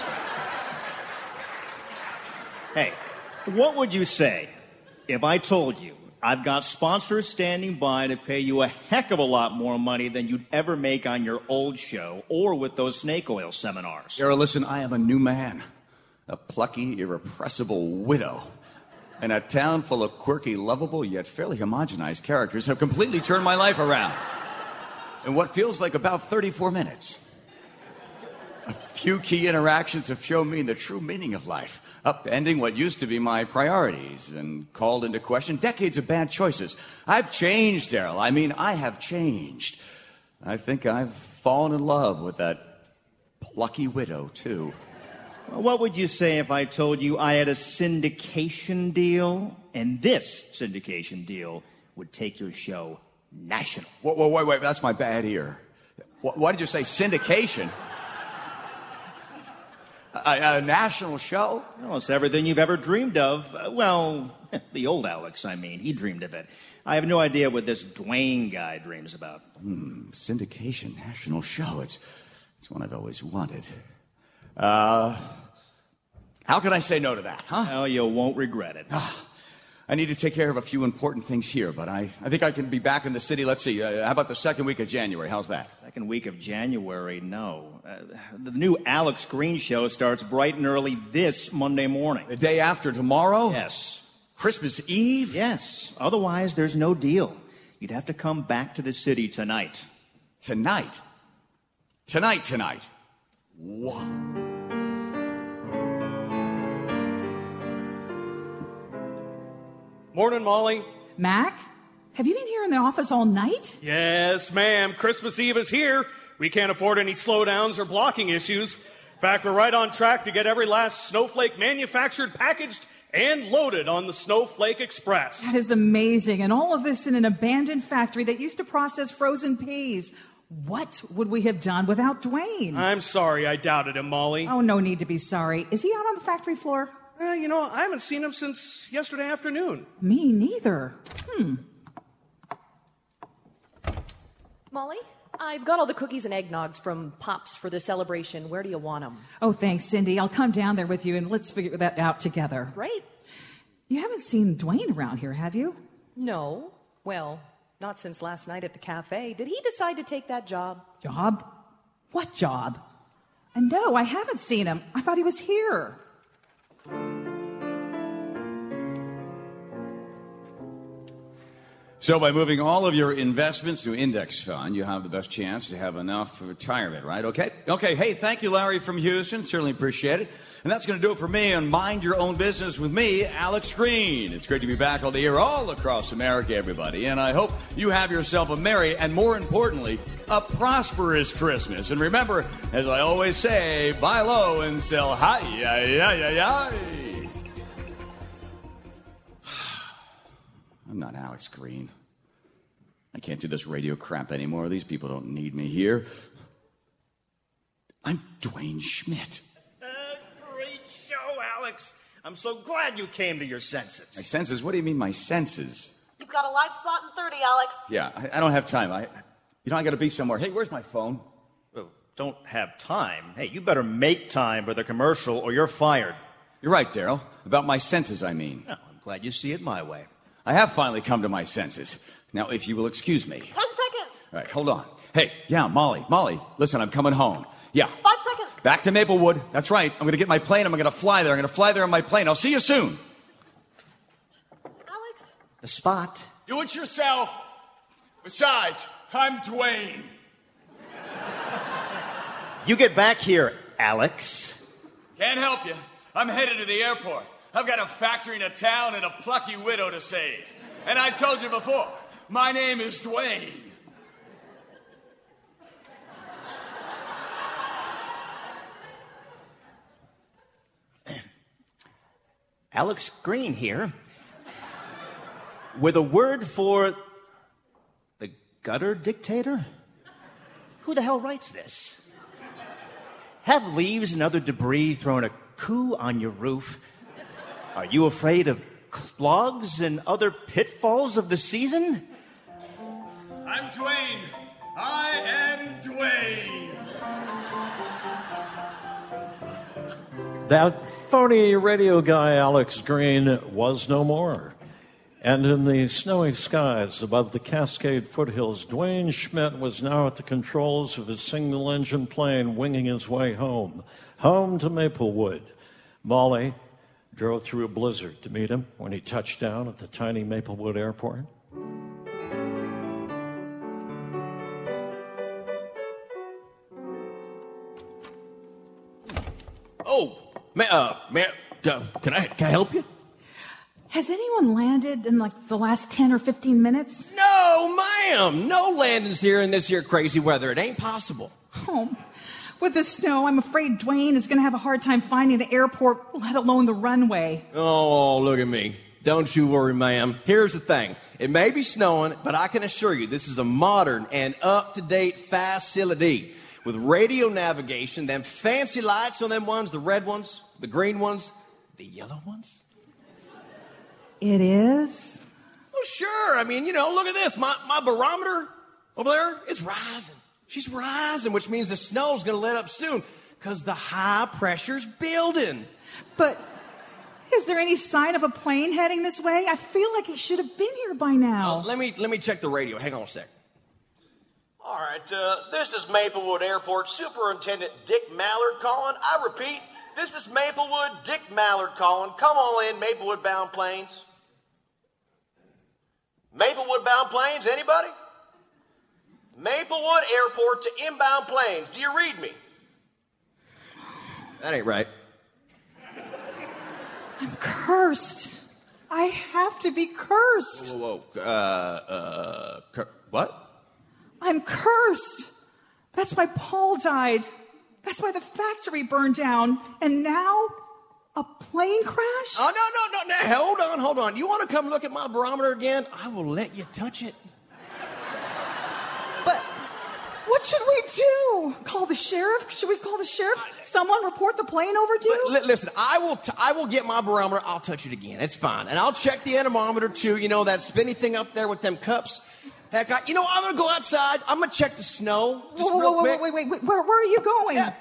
Hey, what would you say if I told you I've got sponsors standing by to pay you a heck of a lot more money than you'd ever make on your old show or with those snake oil seminars? Sarah, listen, I am a new man. A plucky, irrepressible widow. And a town full of quirky, lovable, yet fairly homogenized characters have completely turned my life around. In what feels like about thirty-four minutes. A few key interactions have shown me the true meaning of life, upending what used to be my priorities and called into question decades of bad choices. I've changed, Daryl. I mean, I have changed. I think I've fallen in love with that plucky widow, too. Well, what would you say if I told you I had a syndication deal, and this syndication deal would take your show national? Whoa, whoa, wait, wait, that's my bad ear. Why did you say syndication? A, a national show? Well, it's everything you've ever dreamed of. Uh, well, the old Alex, I mean. He dreamed of it. I have no idea what this Dwayne guy dreams about. Hmm, syndication, national show. It's, it's one I've always wanted. Uh, how can I say no to that, huh? Well, you won't regret it. I need to take care of a few important things here, but I, I think I can be back in the city. Let's see, uh, how about the second week of January? How's that? Second week of January, no. Uh, the new Alex Green show starts bright and early this Monday morning. The day after tomorrow? Yes. Christmas Eve? Yes. Otherwise, there's no deal. You'd have to come back to the city tonight. Tonight? Tonight, tonight. Wow. Morning, Molly. Mac, have you been here in the office all night? Yes, ma'am. Christmas Eve is here. We can't afford any slowdowns or blocking issues. In fact, we're right on track to get every last snowflake manufactured, packaged, and loaded on the Snowflake Express. That is amazing. And all of this in an abandoned factory that used to process frozen peas. What would we have done without Dwayne? I'm sorry I doubted him, Molly. Oh, no need to be sorry. Is he out on the factory floor? Uh, you know, I haven't seen him since yesterday afternoon. Me neither. Hmm. Molly, I've got all the cookies and eggnogs from Pops for the celebration. Where do you want them? Oh, thanks, Cindy. I'll come down there with you and let's figure that out together. Right. You haven't seen Dwayne around here, have you? No. Well, not since last night at the cafe. Did he decide to take that job? Job? What job? And no, I haven't seen him. I thought he was here. So by moving all of your investments to index fund, you have the best chance to have enough for retirement, right? Okay? Okay, hey, thank you, Larry from Houston. Certainly appreciate it. And that's going to do it for me on Mind Your Own Business with me, Alex Green. It's great to be back on the air all across America, everybody. And I hope you have yourself a merry and, more importantly, a prosperous Christmas. And remember, as I always say, buy low and sell high. Yeah, yeah, yeah, yeah. I'm not Alex Green. I can't do this radio crap anymore. These people don't need me here. I'm Dwayne Schmidt. Uh, great show, Alex. I'm so glad you came to your senses. My senses? What do you mean, my senses? You've got a live spot in thirty, Alex. Yeah, I, I don't have time. I, you know, I got to be somewhere. Hey, where's my phone? Oh, don't have time? Hey, you better make time for the commercial or you're fired. You're right, Daryl. About my senses, I mean. Oh, I'm glad you see it my way. I have finally come to my senses. Now, if you will excuse me. Ten seconds. All right, hold on. Hey, yeah, Molly, Molly, listen, I'm coming home. Yeah. Five seconds. Back to Maplewood. That's right. I'm going to get my plane. I'm going to fly there. I'm going to fly there on my plane. I'll see you soon. Alex? The spot. Do it yourself. Besides, I'm Dwayne. You get back here, Alex. Can't help you. I'm headed to the airport. I've got a factory in a town and a plucky widow to save. And I told you before, my name is Dwayne. Alex Green here, with a word for the gutter dictator? Who the hell writes this? have leaves and other debris thrown a coup on your roof? Are you afraid of clogs and other pitfalls of the season? I'm Dwayne. I am Dwayne. That phony radio guy, Alex Green, was no more. And in the snowy skies above the Cascade foothills, Dwayne Schmidt was now at the controls of his single-engine plane winging his way home, home to Maplewood. Molly drove through a blizzard to meet him when he touched down at the tiny Maplewood airport. Oh, ma- uh, ma- uh, can I can I help you? Has anyone landed in like the last ten or fifteen minutes? No, ma'am. No landings here in this here crazy weather. It ain't possible. Oh, with the snow, I'm afraid Dwayne is going to have a hard time finding the airport, let alone the runway. Oh, look at me. Don't you worry, ma'am. Here's the thing. It may be snowing, but I can assure you this is a modern and up-to-date facility with radio navigation, them fancy lights on them ones, the red ones, the green ones, the yellow ones. It is? Oh, sure. I mean, you know, look at this. My, my barometer over there, it's rising. She's rising, which means the snow's going to let up soon because the high pressure's building. But is there any sign of a plane heading this way? I feel like he should have been here by now. Uh, let me let me check the radio. Hang on a sec. All right, uh, this is Maplewood Airport Superintendent Dick Mallard calling. I repeat, this is Maplewood Dick Mallard calling. Come on in, Maplewood-bound planes. Maplewood-bound planes, anybody? Maplewood Airport to inbound planes. Do you read me? That ain't right. I'm cursed. I have to be cursed. Whoa, whoa, whoa. Uh, uh, cur- what? I'm cursed. That's why Paul died. That's why the factory burned down. And now, a plane crash? Oh, no, no, no, no. Hold on, hold on. You want to come look at my barometer again? I will let you touch it. But what should we do? Call the sheriff? Should we call the sheriff? Someone report the plane overdue? Li- listen, I will t- I will get my barometer. I'll touch it again. It's fine. And I'll check the anemometer, too. You know, that spinny thing up there with them cups? Heck, I, you know, I'm going to go outside. I'm going to check the snow. Just whoa, real whoa, quick. wait, wait, wait. Where, where are you going? Yeah.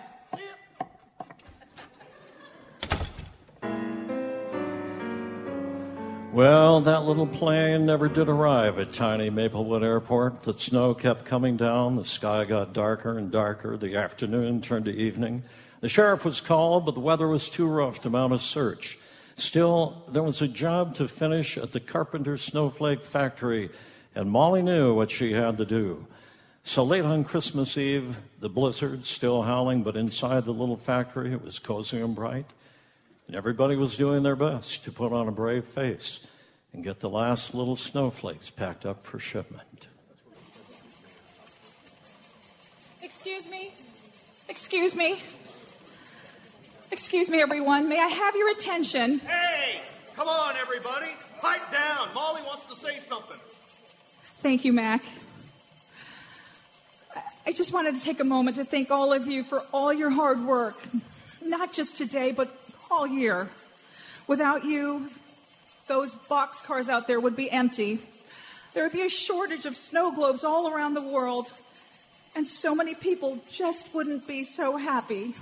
Well, that little plane never did arrive at tiny Maplewood Airport. The snow kept coming down. The sky got darker and darker. The afternoon turned to evening. The sheriff was called, but the weather was too rough to mount a search. Still, there was a job to finish at the Carpenter Snowflake Factory, and Molly knew what she had to do. So late on Christmas Eve, the blizzard still howling, but inside the little factory it was cozy and bright. And everybody was doing their best to put on a brave face and get the last little snowflakes packed up for shipment. Excuse me? Excuse me? Excuse me, everyone. May I have your attention? Hey! Come on, everybody. Pipe down. Molly wants to say something. Thank you, Mac. I just wanted to take a moment to thank all of you for all your hard work. Not just today, but all year. Without you, those boxcars out there would be empty. There would be a shortage of snow globes all around the world. And so many people just wouldn't be so happy.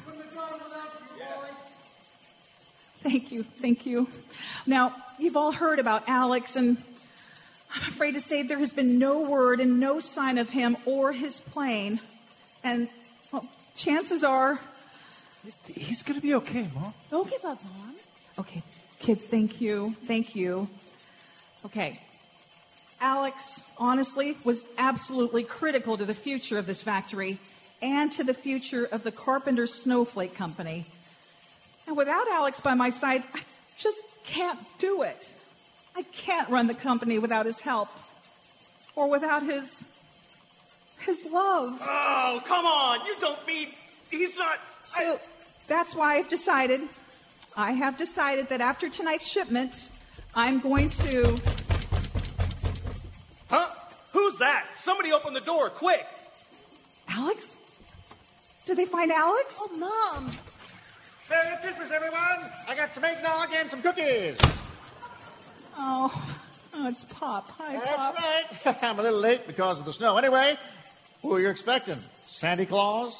Thank you, thank you. Now, you've all heard about Alex, and I'm afraid to say there has been no word and no sign of him or his plane. And, well, chances are... He's going to be okay, Mom. Don't give up, Mom. Okay, kids, thank you. Thank you. Okay. Alex, honestly, was absolutely critical to the future of this factory and to the future of the Carpenter Snowflake Company. And without Alex by my side, I just can't do it. I can't run the company without his help or without his his love. Oh, come on. You don't mean he's not... So that's why I've decided, I have decided that after tonight's shipment, I'm going to... Huh? Who's that? Somebody open the door, quick. Alex? Did they find Alex? Oh, Mom. Merry Christmas, everyone. I got some eggnog and some cookies. Oh, oh it's Pop. Hi, Pop. That's right. I'm a little late because of the snow. Anyway, who are you expecting? Santa Claus?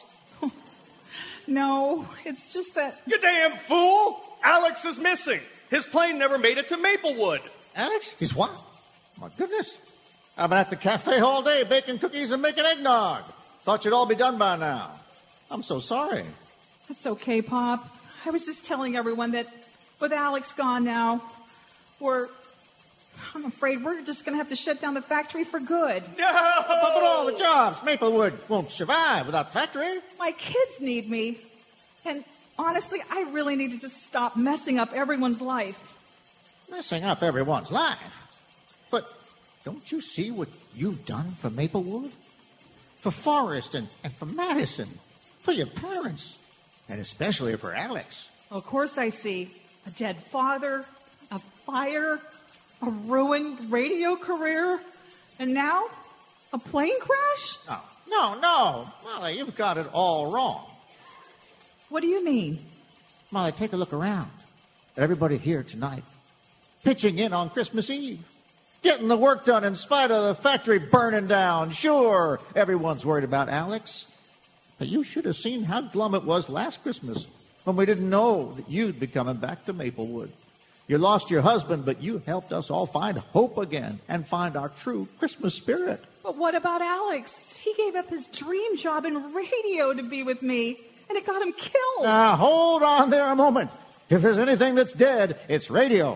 No, it's just that... You damn fool! Alex is missing. His plane never made it to Maplewood. Alex? He's what? My goodness. I've been at the cafe all day baking cookies and making eggnog. Thought you'd all be done by now. I'm so sorry. That's okay, Pop. I was just telling everyone that with Alex gone now, we're... I'm afraid we're just going to have to shut down the factory for good. No! But, but all the jobs, Maplewood won't survive without the factory. My kids need me. And honestly, I really need to just stop messing up everyone's life. Messing up everyone's life? But don't you see what you've done for Maplewood? For Forrest and, and for Madison. For your parents. And especially for Alex. Of course I see. A dead father, a fire, a ruined radio career, and now a plane crash? No, no, no. Molly, you've got it all wrong. What do you mean? Molly, take a look around at everybody here tonight, pitching in on Christmas Eve, getting the work done in spite of the factory burning down. Sure, everyone's worried about Alex, but you should have seen how glum it was last Christmas when we didn't know that you'd be coming back to Maplewood. You lost your husband, but you helped us all find hope again and find our true Christmas spirit. But what about Alex? He gave up his dream job in radio to be with me, and it got him killed. Now, hold on there a moment. If there's anything that's dead, it's radio.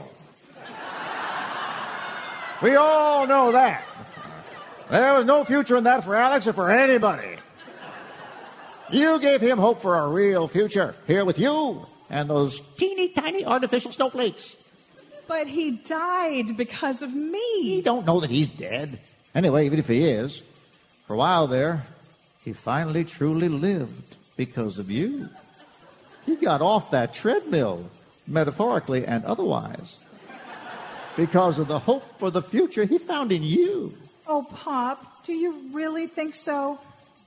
We all know that. There was no future in that for Alex or for anybody. You gave him hope for a real future here with you and those teeny tiny artificial snowflakes. But he died because of me. You don't know that he's dead. Anyway, even if he is, for a while there, he finally truly lived because of you. He got off that treadmill, metaphorically and otherwise, because of the hope for the future he found in you. Oh, Pop, do you really think so?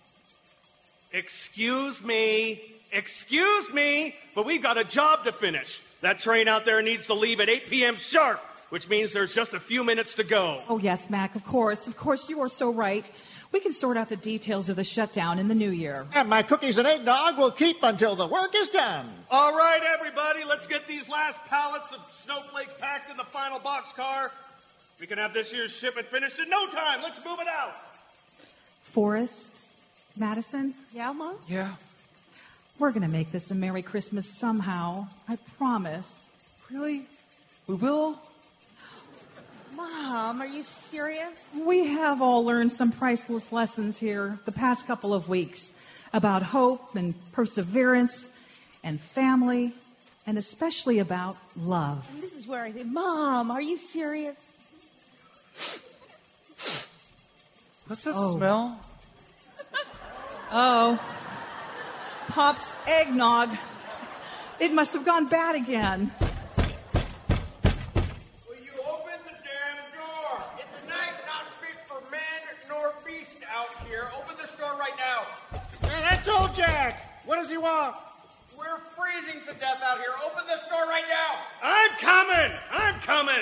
Excuse me. Excuse me, but we've got a job to finish. That train out there needs to leave at eight p.m. sharp, which means there's just a few minutes to go. Oh, yes, Mac, of course. Of course, you are so right. We can sort out the details of the shutdown in the new year. And my cookies and eggnog will keep until the work is done. All right, everybody, let's get these last pallets of snowflakes packed in the final boxcar. We can have this year's shipment finished in no time. Let's move it out. Forrest, Madison? Yeah, Mom? Yeah. We're going to make this a Merry Christmas somehow. I promise. Really? We will? Mom, are you serious? We have all learned some priceless lessons here the past couple of weeks about hope and perseverance and family and especially about love. And this is where I say, Mom, are you serious? What's that Oh. smell? Oh. Pop's eggnog. It must have gone bad again. Will you open the damn door? It's a night not fit for man nor beast out here. Open this door right now. Hey, that's old Jack. What does he want? We're freezing to death out here. Open this door right now. I'm coming. I'm coming.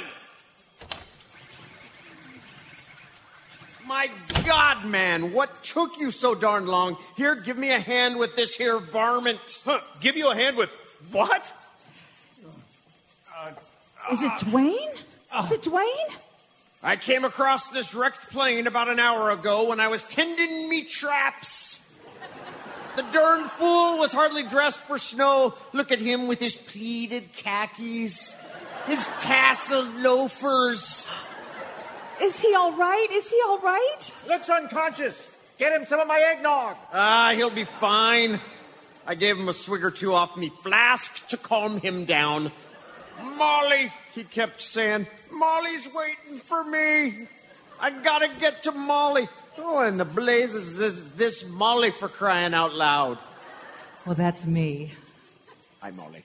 My God, man, what took you so darn long? Here, give me a hand with this here varmint. Huh, give you a hand with what? Uh, Is it Dwayne? Is it Dwayne? I came across this wrecked plane about an hour ago when I was tending me traps. The darn fool was hardly dressed for snow. Look at him with his pleated khakis, his tasseled loafers. Is he all right? Is he all right? Looks unconscious. Get him some of my eggnog. Ah, he'll be fine. I gave him a swig or two off me flask to calm him down. Molly, he kept saying, Molly's waiting for me. I gotta get to Molly. Oh, and the blazes is this Molly for crying out loud. Well, that's me. Hi, Molly.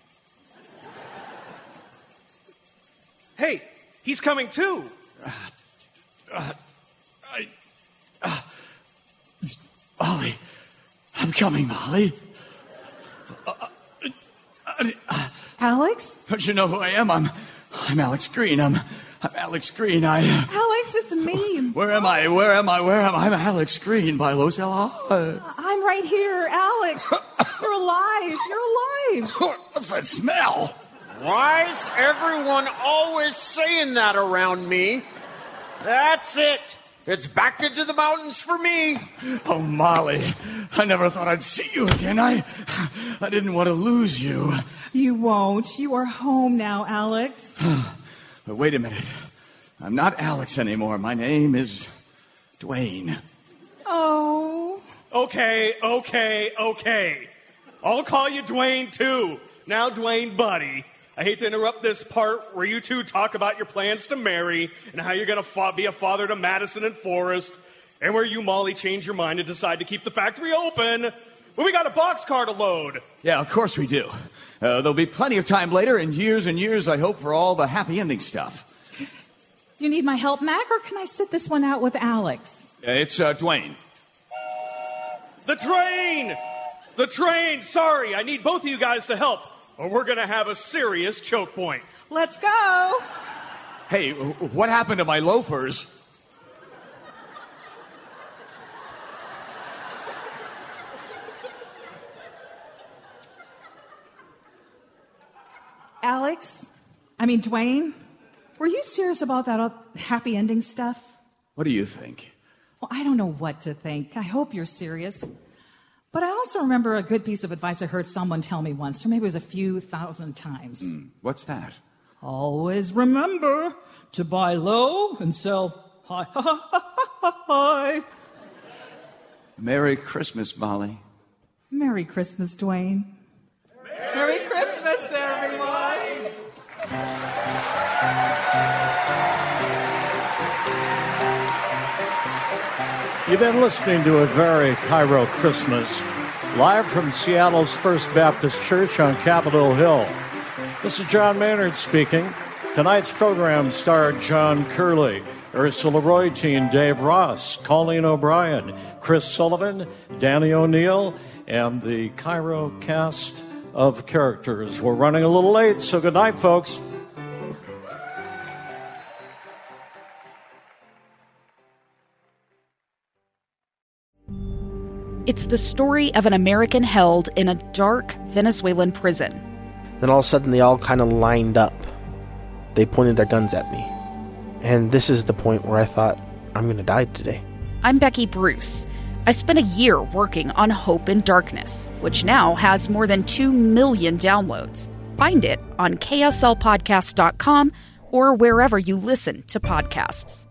Hey, he's coming too. Uh, I, uh, Molly, I'm coming, Molly. Alex? Don't you know who I am? I'm, I'm Alex Green. I'm, I'm Alex Green. I. Alex, it's me. Where am I? Where am I? Where am I? I'm Alex Green by Los Alamos. I'm right here, Alex. You're alive. You're alive. What's that smell? Why's everyone always saying that around me? That's it. It's back into the mountains for me. Oh, Molly, I never thought I'd see you again. I, I didn't want to lose you. You won't. You are home now, Alex. But wait a minute. I'm not Alex anymore. My name is Dwayne. Oh. Okay, okay, okay. I'll call you Dwayne, too. Now, Dwayne, buddy. I hate to interrupt this part where you two talk about your plans to marry and how you're going to fa- be a father to Madison and Forrest, and where you, Molly, change your mind and decide to keep the factory open. But we got a boxcar to load. Yeah, of course we do. Uh, there'll be plenty of time later, and years and years, I hope, for all the happy ending stuff. You need my help, Mac, or can I sit this one out with Alex? Uh, it's uh, Dwayne. The train! The train! Sorry, I need both of you guys to help, or we're going to have a serious choke point. Let's go! Hey, what happened to my loafers? Alex? I mean, Dwayne? Were you serious about that uh, happy ending stuff? What do you think? Well, I don't know what to think. I hope you're serious. But I also remember a good piece of advice I heard someone tell me once, or maybe it was a few thousand times. Mm, what's that? Always remember to buy low and sell high. High. Merry Christmas, Molly. Merry Christmas, Dwayne. Merry, Merry Christmas, everyone. You've been listening to A Very Cairo Christmas, live from Seattle's First Baptist Church on Capitol Hill. This is John Maynard speaking. Tonight's program starred John Curley, Ursula Reutin, Dave Ross, Colleen O'Brien, Chris Sullivan, Danny O'Neill, and the Cairo cast of characters. We're running a little late, so good night, folks. It's the story of an American held in a dark Venezuelan prison. Then all of a sudden they all kind of lined up. They pointed their guns at me. And this is the point where I thought, I'm going to die today. I'm Becky Bruce. I spent a year working on Hope in Darkness, which now has more than two million downloads. Find it on K S L podcast dot com or wherever you listen to podcasts.